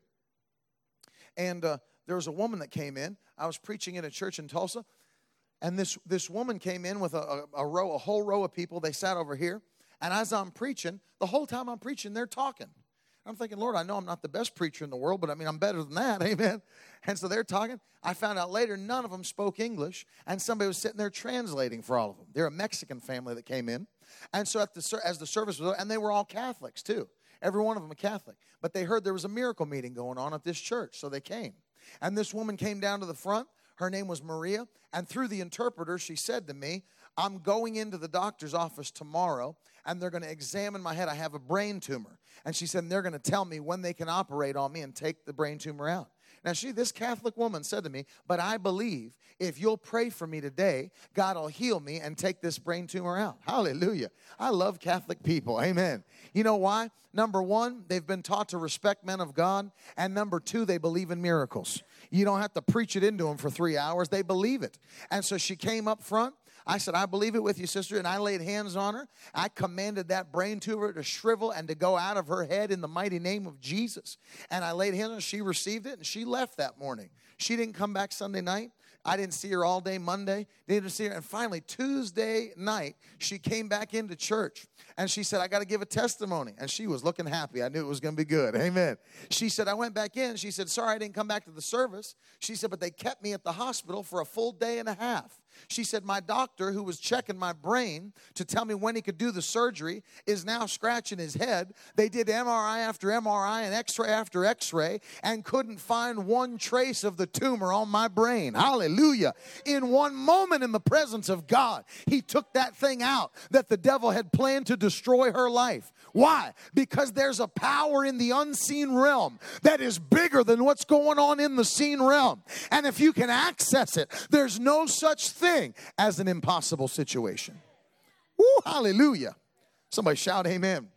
And uh, there was a woman that came in. I was preaching in a church in Tulsa. And this, this woman came in with a, a, a row, a whole row of people. They sat over here. And as I'm preaching, the whole time I'm preaching, they're talking. I'm thinking, Lord, I know I'm not the best preacher in the world, but I mean, I'm better than that, amen? And so they're talking. I found out later none of them spoke English, and somebody was sitting there translating for all of them. They're a Mexican family that came in. And so at the, as the service was over, and they were all Catholics too. Every one of them a Catholic. But they heard there was a miracle meeting going on at this church, so they came. And this woman came down to the front. Her name was Maria, and through the interpreter, she said to me, I'm going into the doctor's office tomorrow, and they're going to examine my head. I have a brain tumor. And she said, and they're going to tell me when they can operate on me and take the brain tumor out. Now, she, this Catholic woman said to me, but I believe if you'll pray for me today, God will heal me and take this brain tumor out. Hallelujah. I love Catholic people. Amen. You know why? Number one, they've been taught to respect men of God. And number two, they believe in miracles. You don't have to preach it into them for three hours. They believe it. And so she came up front. I said, I believe it with you, sister. And I laid hands on her. I commanded that brain tumor to shrivel and to go out of her head in the mighty name of Jesus. And I laid hands on her. She received it, and she left that morning. She didn't come back Sunday night. I didn't see her all day Monday. Didn't see her. And finally, Tuesday night, she came back into church. And she said, I got to give a testimony. And she was looking happy. I knew it was going to be good. Amen. She said, I went back in. She said, sorry, I didn't come back to the service. She said, but they kept me at the hospital for a full day and a half. She said, my doctor, who was checking my brain to tell me when he could do the surgery, is now scratching his head. They did M R I after M R I and X-ray after X-ray and couldn't find one trace of the tumor on my brain. Hallelujah. In one moment in the presence of God, he took that thing out that the devil had planned to destroy her life. Why? Because there's a power in the unseen realm that is bigger than what's going on in the seen realm. And if you can access it, there's no such thing as an impossible situation. Woo, hallelujah. Somebody shout amen.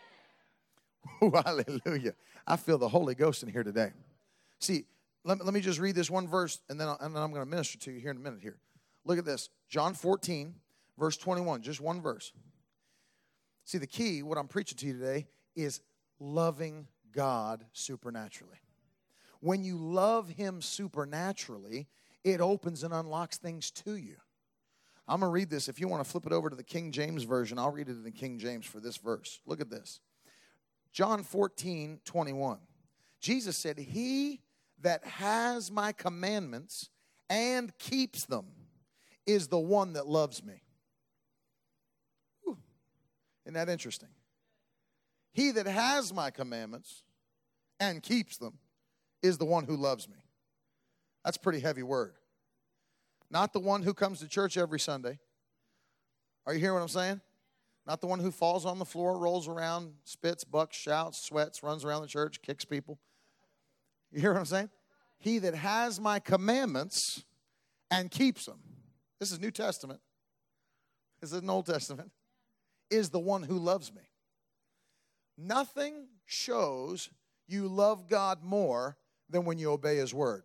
Woo, hallelujah. I feel the Holy Ghost in here today. See, let me, let me just read this one verse, and then, I'll, and then I'm going to minister to you here in a minute here. Look at this. John fourteen, verse twenty-one, just one verse. See, the key, what I'm preaching to you today, is loving God supernaturally. When you love him supernaturally, it opens and unlocks things to you. I'm going to read this. If you want to flip it over to the King James Version, I'll read it in the King James for this verse. Look at this. John fourteen, twenty-one. Jesus said, he that has my commandments and keeps them, is the one that loves me. Whew. Isn't that interesting? He that has my commandments and keeps them is the one who loves me. That's a pretty heavy word. Not the one who comes to church every Sunday. Are you hearing what I'm saying? Not the one who falls on the floor, rolls around, spits, bucks, shouts, sweats, runs around the church, kicks people. You hear what I'm saying? He that has my commandments and keeps them. This is New Testament. This isn't Old Testament. Is the one who loves me. Nothing shows you love God more than when you obey His word.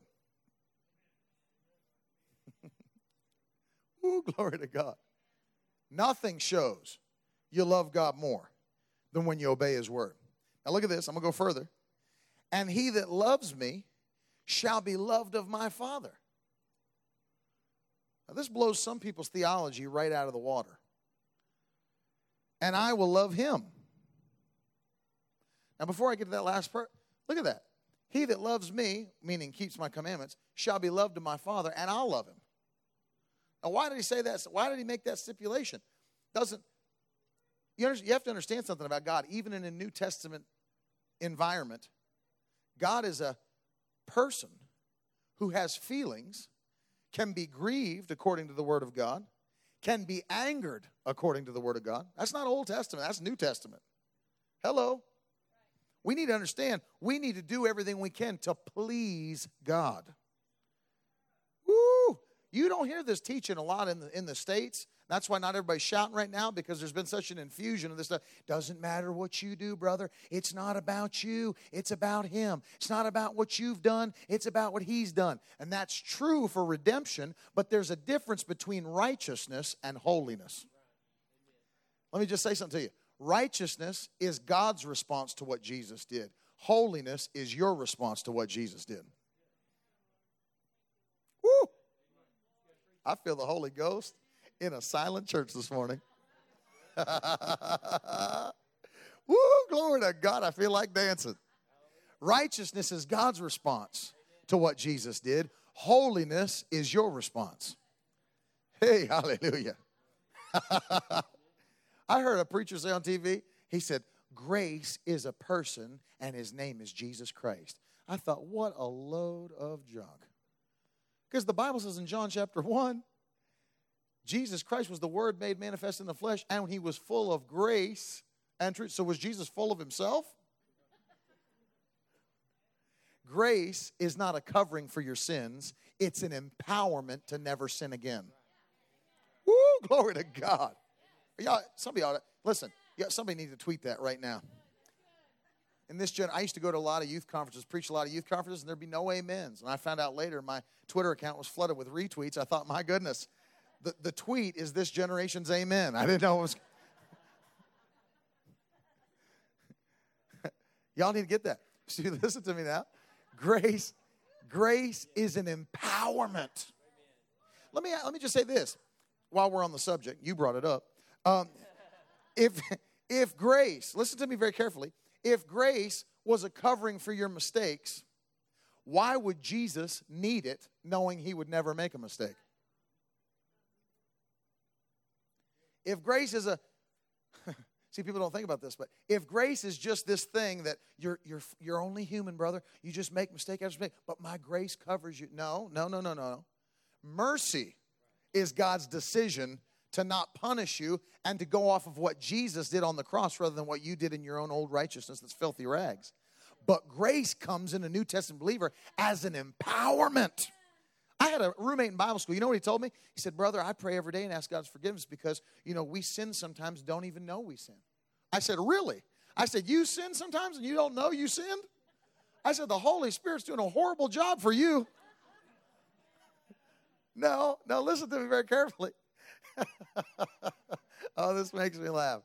Ooh, glory to God. Nothing shows you love God more than when you obey His word. Now look at this. I'm going to go further. And he that loves me shall be loved of my Father. Now this blows some people's theology right out of the water. And I will love him. Now before I get to that last part, look at that. He that loves me, meaning keeps my commandments, shall be loved of my Father, and I'll love him. Now why did he say that? Why did he make that stipulation? Doesn't you, you have to understand something about God. Even in a New Testament environment, God is a person who has feelings, can be grieved according to the Word of God, can be angered according to the Word of God. That's not Old Testament. That's New Testament. Hello. We need to understand, we need to do everything we can to please God. Woo! You don't hear this teaching a lot in the, in the States. That's why not everybody's shouting right now, because there's been such an infusion of this stuff. Doesn't matter what you do, brother. It's not about you. It's about Him. It's not about what you've done. It's about what He's done. And that's true for redemption, but there's a difference between righteousness and holiness. Let me just say something to you. Righteousness is God's response to what Jesus did. Holiness is your response to what Jesus did. Woo! I feel the Holy Ghost in a silent church this morning. Woo, glory to God. I feel like dancing. Righteousness is God's response to what Jesus did. Holiness is your response. Hey, hallelujah. I heard a preacher say on T V, he said, grace is a person and his name is Jesus Christ. I thought, what a load of junk. Because the Bible says in John chapter one, Jesus Christ was the Word made manifest in the flesh, and He was full of grace and truth. So was Jesus full of Himself? Grace is not a covering for your sins. It's an empowerment to never sin again. Woo, glory to God. Y'all, somebody ought to, listen, yeah, somebody needs to tweet that right now. In this gen, I used to go to a lot of youth conferences, preach a lot of youth conferences, and there'd be no amens. And I found out later my Twitter account was flooded with retweets. I thought, my goodness, the, the tweet is this generation's amen. I didn't know it was. Y'all need to get that. So listen to me now. Grace, grace is an empowerment. Let me, let me just say this while we're on the subject. You brought it up. Um, if, if grace, listen to me very carefully, if grace was a covering for your mistakes, why would Jesus need it knowing He would never make a mistake? If grace is a, see, people don't think about this, but if grace is just this thing that you're, you're, you're only human, brother, you just make mistake after mistake, but my grace covers you. No, no, no, no, no. Mercy is God's decision to not punish you and to go off of what Jesus did on the cross rather than what you did in your own old righteousness that's filthy rags. But grace comes in a New Testament believer as an empowerment. I had a roommate in Bible school. You know what he told me? He said, brother, I pray every day and ask God's forgiveness because, you know, we sin sometimes, don't even know we sin. I said, really? I said, you sin sometimes and you don't know you sinned? I said, the Holy Spirit's doing a horrible job for you. No, no, listen to me very carefully. Oh, this makes me laugh.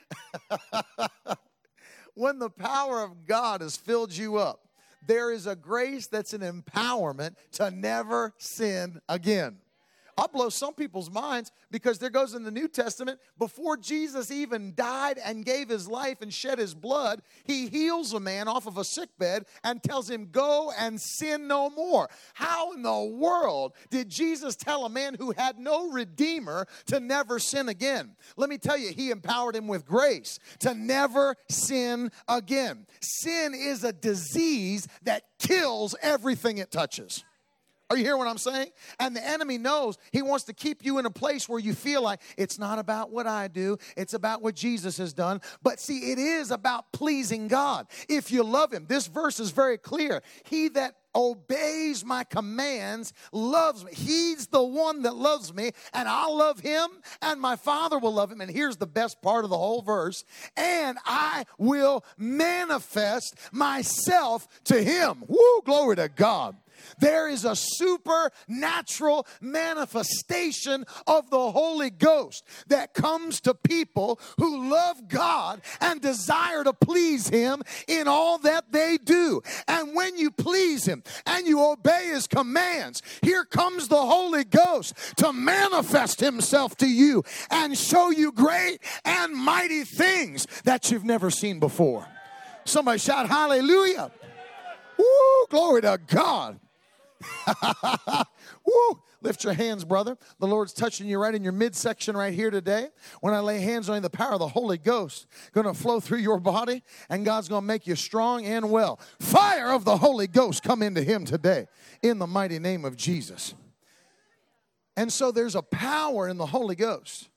When the power of God has filled you up, there is a grace that's an empowerment to never sin again. I'll blow some people's minds because there goes in the New Testament, before Jesus even died and gave his life and shed his blood, he heals a man off of a sick bed and tells him, go and sin no more. How in the world did Jesus tell a man who had no redeemer to never sin again? Let me tell you, he empowered him with grace to never sin again. Sin is a disease that kills everything it touches. Are you hearing what I'm saying? And the enemy knows he wants to keep you in a place where you feel like it's not about what I do, it's about what Jesus has done. But see, it is about pleasing God. If you love him, this verse is very clear. He that obeys my commands loves me. He's the one that loves me, and I'll love him, and my Father will love him. And here's the best part of the whole verse. And I will manifest myself to him. Woo, glory to God. There is a supernatural manifestation of the Holy Ghost that comes to people who love God and desire to please him in all that they do. And when you please him and you obey his commands, here comes the Holy Ghost to manifest himself to you and show you great and mighty things that you've never seen before. Somebody shout hallelujah. Woo, glory to God. Woo. Lift your hands, brother. The Lord's touching you right in your midsection right here today. When I lay hands on you, the power of the Holy Ghost going to flow through your body, and God's going to make you strong and well. Fire of the Holy Ghost come into him today in the mighty name of Jesus. And so there's a power in the Holy Ghost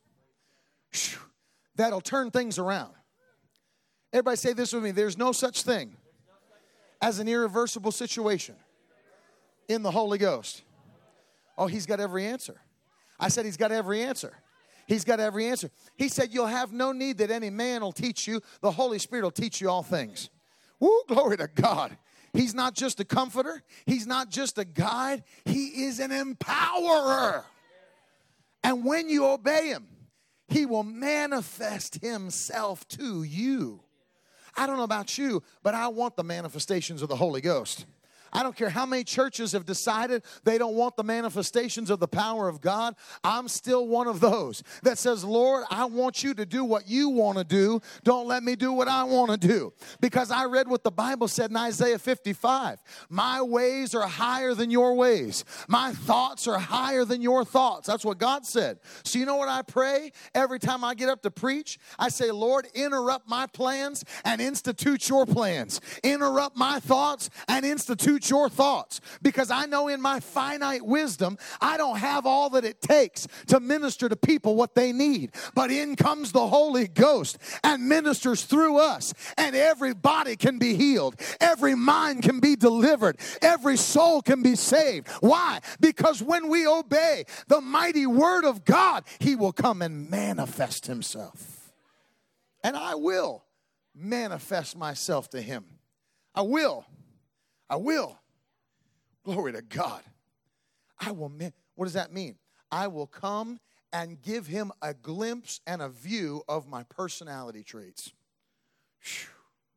that'll turn things around. Everybody say this with me. There's no such thing as an irreversible situation in the Holy Ghost. Oh, he's got every answer. I said he's got every answer. He's got every answer. He said you'll have no need that any man will teach you. The Holy Spirit will teach you all things. Woo, glory to God. He's not just a comforter. He's not just a guide. He is an empowerer. And when you obey him, he will manifest himself to you. I don't know about you, but I want the manifestations of the Holy Ghost. I don't care how many churches have decided they don't want the manifestations of the power of God. I'm still one of those that says, Lord, I want you to do what you want to do. Don't let me do what I want to do. Because I read what the Bible said in Isaiah fifty-five. My ways are higher than your ways. My thoughts are higher than your thoughts. That's what God said. So you know what I pray every time I get up to preach? I say, Lord, interrupt my plans and institute your plans. Interrupt my thoughts and institute your thoughts, because I know in my finite wisdom I don't have all that it takes to minister to people what they need, but in comes the Holy Ghost and ministers through us, and every body can be healed, every mind can be delivered, every soul can be saved. Why? Because when we obey the mighty word of God, he will come and manifest himself, and I will manifest myself to him. I will I will. Glory to God. I will. What does that mean? I will come and give him a glimpse and a view of my personality traits. Whew.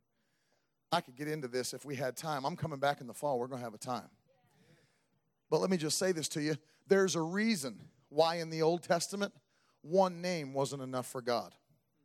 I could get into this if we had time. I'm coming back in the fall. We're going to have a time. But let me just say this to you. There's a reason why in the Old Testament one name wasn't enough for God.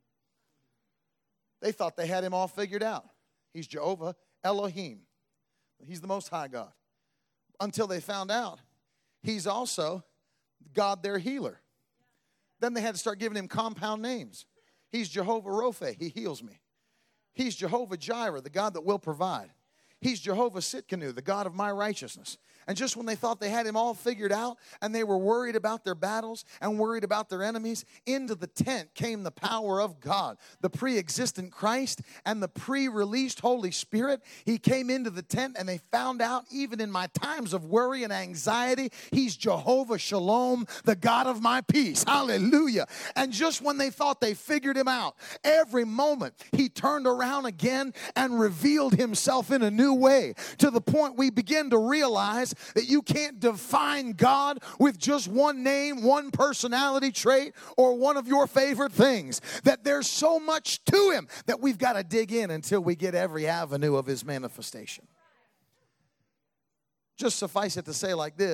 They thought they had him all figured out. He's Jehovah Elohim. He's the Most High God. Until they found out he's also God, their healer. Then they had to start giving him compound names. He's Jehovah Rophe. He heals me. He's Jehovah Jireh, the God that will provide. He's Jehovah Sitkanu, the God of my righteousness. And just when they thought they had him all figured out and they were worried about their battles and worried about their enemies, into the tent came the power of God, the pre-existent Christ and the pre-released Holy Spirit. He came into the tent and they found out, even in my times of worry and anxiety, he's Jehovah Shalom, the God of my peace. Hallelujah. And just when they thought they figured him out, every moment he turned around again and revealed himself in a new way, to the point we begin to realize that you can't define God with just one name, one personality trait, or one of your favorite things. That there's so much to him that we've got to dig in until we get every avenue of his manifestation. Just suffice it to say like this: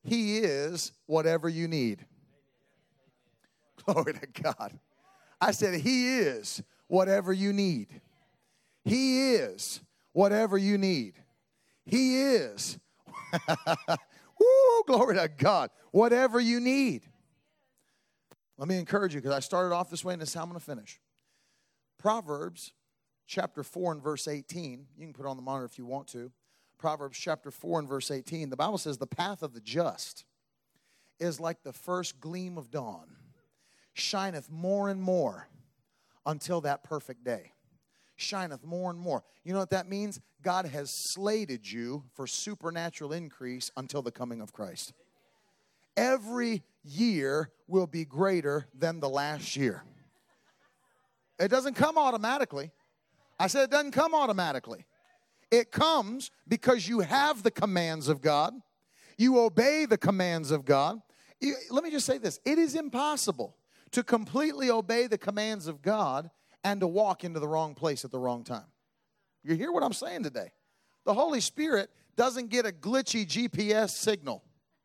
He is whatever you need. Glory to God. I said, He is whatever you need. He is whatever you need. He is. Woo, glory to God. Whatever you need. Let me encourage you, because I started off this way and this is how I'm going to finish. Proverbs chapter four and verse eighteen. You can put it on the monitor if you want to. Proverbs chapter four and verse eighteen. The Bible says, the path of the just is like the first gleam of dawn, shineth more and more until that perfect day. Shineth more and more. You know what that means? God has slated you for supernatural increase until the coming of Christ. Every year will be greater than the last year. It doesn't come automatically. I said it doesn't come automatically. It comes because you have the commands of God. You obey the commands of God. You, let me just say this. It is impossible to completely obey the commands of God and to walk into the wrong place at the wrong time. You hear what I'm saying today? The Holy Spirit doesn't get a glitchy G P S signal.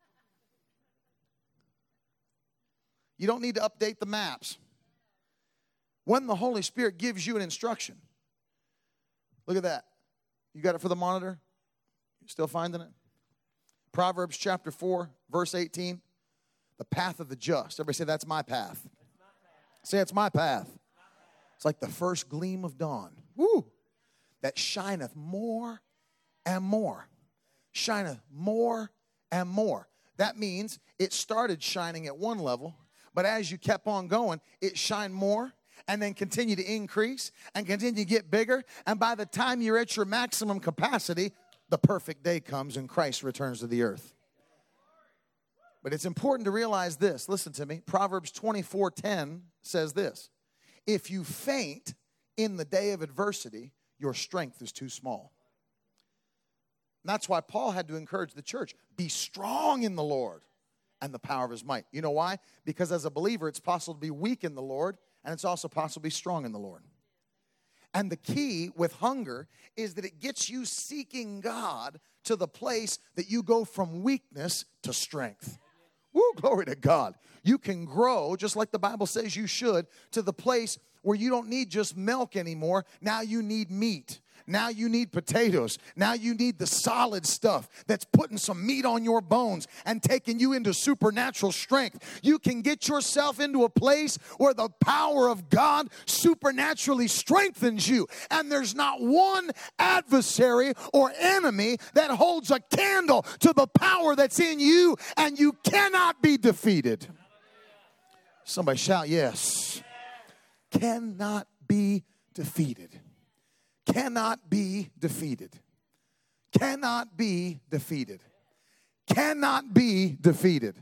You don't need to update the maps. When the Holy Spirit gives you an instruction, look at that. You got it for the monitor? You still finding it? Proverbs chapter four, verse eighteen. The path of the just. Everybody say, that's my path. Say, it's my path. It's like the first gleam of dawn. Woo! That shineth more and more. Shineth more and more. That means it started shining at one level, but as you kept on going, it shined more and then continue to increase and continue to get bigger. And by the time you're at your maximum capacity, the perfect day comes and Christ returns to the earth. But it's important to realize this. Listen to me. Proverbs twenty-four ten says this. If you faint in the day of adversity, your strength is too small. And that's why Paul had to encourage the church. Be strong in the Lord and the power of his might. You know why? Because as a believer, it's possible to be weak in the Lord, and it's also possible to be strong in the Lord. And the key with hunger is that it gets you seeking God to the place that you go from weakness to strength. Woo, glory to God. You can grow, just like the Bible says you should, to the place where you don't need just milk anymore. Now you need meat. Now you need potatoes. Now you need the solid stuff that's putting some meat on your bones and taking you into supernatural strength. You can get yourself into a place where the power of God supernaturally strengthens you. And there's not one adversary or enemy that holds a candle to the power that's in you, and you cannot be defeated. Somebody shout yes. Cannot be defeated. Cannot be defeated. Cannot be defeated. Cannot be defeated.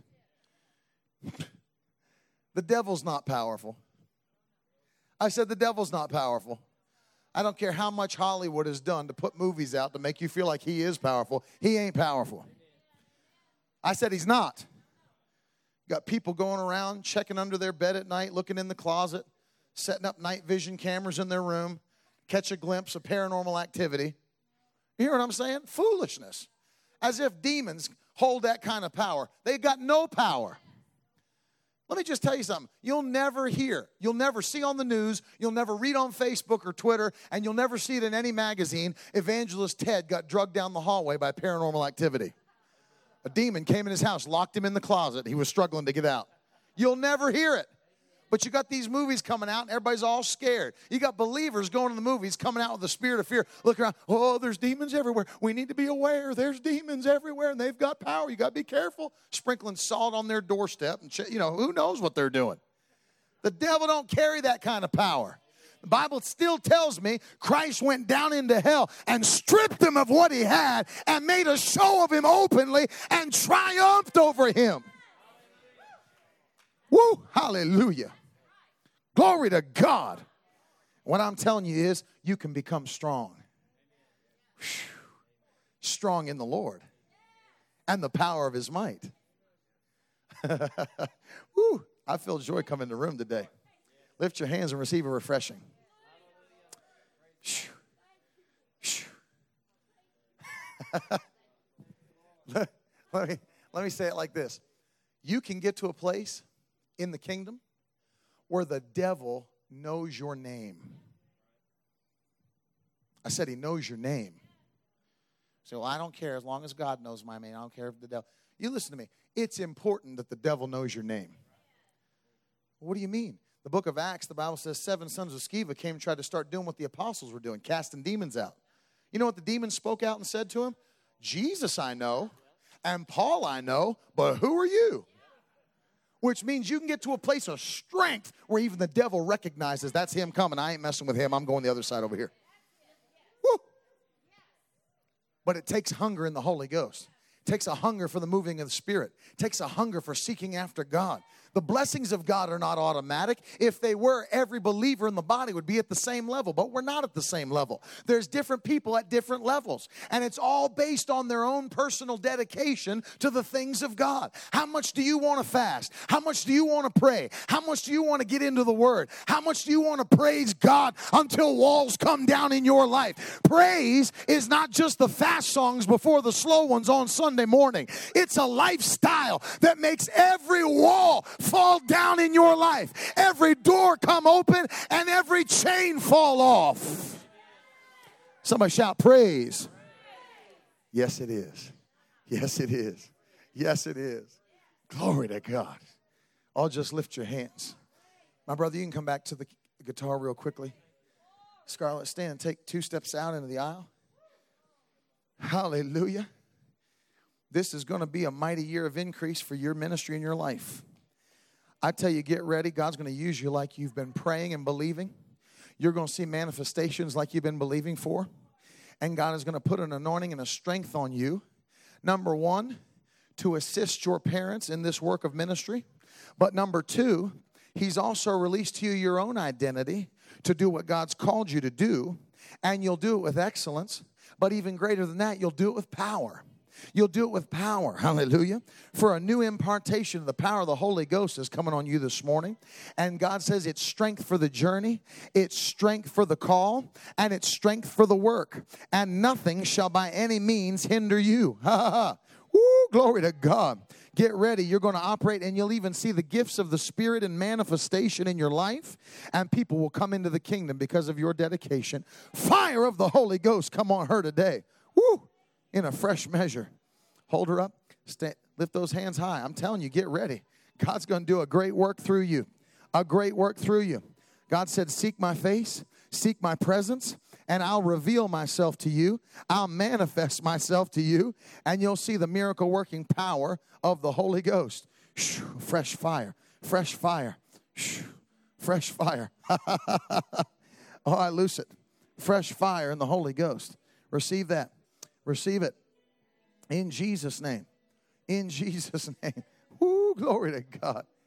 The devil's not powerful. I said the devil's not powerful. I don't care how much Hollywood has done to put movies out to make you feel like he is powerful. He ain't powerful. I said he's not. Got people going around checking under their bed at night, looking in the closet, setting up night vision cameras in their room, catch a glimpse of paranormal activity. You hear what I'm saying? Foolishness. As if demons hold that kind of power. They got no power. Let me just tell you something. You'll never hear, you'll never see on the news, you'll never read on Facebook or Twitter, and you'll never see it in any magazine, Evangelist Ted got drugged down the hallway by paranormal activity. A demon came in his house, locked him in the closet. He was struggling to get out. You'll never hear it. But you got these movies coming out, and everybody's all scared. You got believers going to the movies, coming out with the spirit of fear. Look around. Oh, there's demons everywhere. We need to be aware. There's demons everywhere, and they've got power. You got to be careful. Sprinkling salt on their doorstep, and you know, who knows what they're doing. The devil don't carry that kind of power. The Bible still tells me Christ went down into hell and stripped him of what he had and made a show of him openly and triumphed over him. Woo, hallelujah. Glory to God. What I'm telling you is you can become strong. Whew. Strong in the Lord and the power of his might. Woo, I feel joy come in the room today. Lift your hands and receive a refreshing. let, let me, let me say it like this. You can get to a place in the kingdom where the devil knows your name. I said he knows your name. So, well, I don't care as long as God knows my name. I don't care if the devil. You listen to me. It's important that the devil knows your name. What do you mean? The book of Acts, the Bible says seven sons of Sceva came and tried to start doing what the apostles were doing, casting demons out. You know what the demons spoke out and said to him? Jesus I know, and Paul I know, but who are you? Which means you can get to a place of strength where even the devil recognizes that's him coming. I ain't messing with him. I'm going the other side over here. Woo! But it takes hunger in the Holy Ghost. It takes a hunger for the moving of the Spirit. It takes a hunger for seeking after God. The blessings of God are not automatic. If they were, every believer in the body would be at the same level, but we're not at the same level. There's different people at different levels, and it's all based on their own personal dedication to the things of God. How much do you want to fast? How much do you want to pray? How much do you want to get into the Word? How much do you want to praise God until walls come down in your life? Praise is not just the fast songs before the slow ones on Sunday morning. It's a lifestyle that makes every wall fall down in your life, every door come open, and every chain fall off. Somebody shout praise. Yes, it is. Yes, it is. Yes, it is. Glory to God. I'll just lift your hands. My brother, you can come back to the guitar real quickly. Scarlett, stand. Take two steps out into the aisle. Hallelujah. This is going to be a mighty year of increase for your ministry and your life. I tell you, get ready. God's going to use you like you've been praying and believing. You're going to see manifestations like you've been believing for. And God is going to put an anointing and a strength on you. Number one, to assist your parents in this work of ministry. But number two, He's also released to you your own identity to do what God's called you to do. And you'll do it with excellence. But even greater than that, you'll do it with power. You'll do it with power. Hallelujah. For a new impartation of the power of the Holy Ghost is coming on you this morning. And God says it's strength for the journey, it's strength for the call, and it's strength for the work. And nothing shall by any means hinder you. Ha ha ha. Woo, glory to God. Get ready. You're going to operate, and you'll even see the gifts of the Spirit in manifestation in your life. And people will come into the kingdom because of your dedication. Fire of the Holy Ghost come on her today. Woo. In a fresh measure. Hold her up. Stand, lift those hands high. I'm telling you, get ready. God's going to do a great work through you. A great work through you. God said, seek my face, seek my presence, and I'll reveal myself to you. I'll manifest myself to you, and you'll see the miracle working power of the Holy Ghost. Fresh fire. Fresh fire. Fresh fire. Oh, I loose it. Fresh fire in the Holy Ghost. Receive that. Receive it. In Jesus' name. In Jesus' name. Woo, glory to God.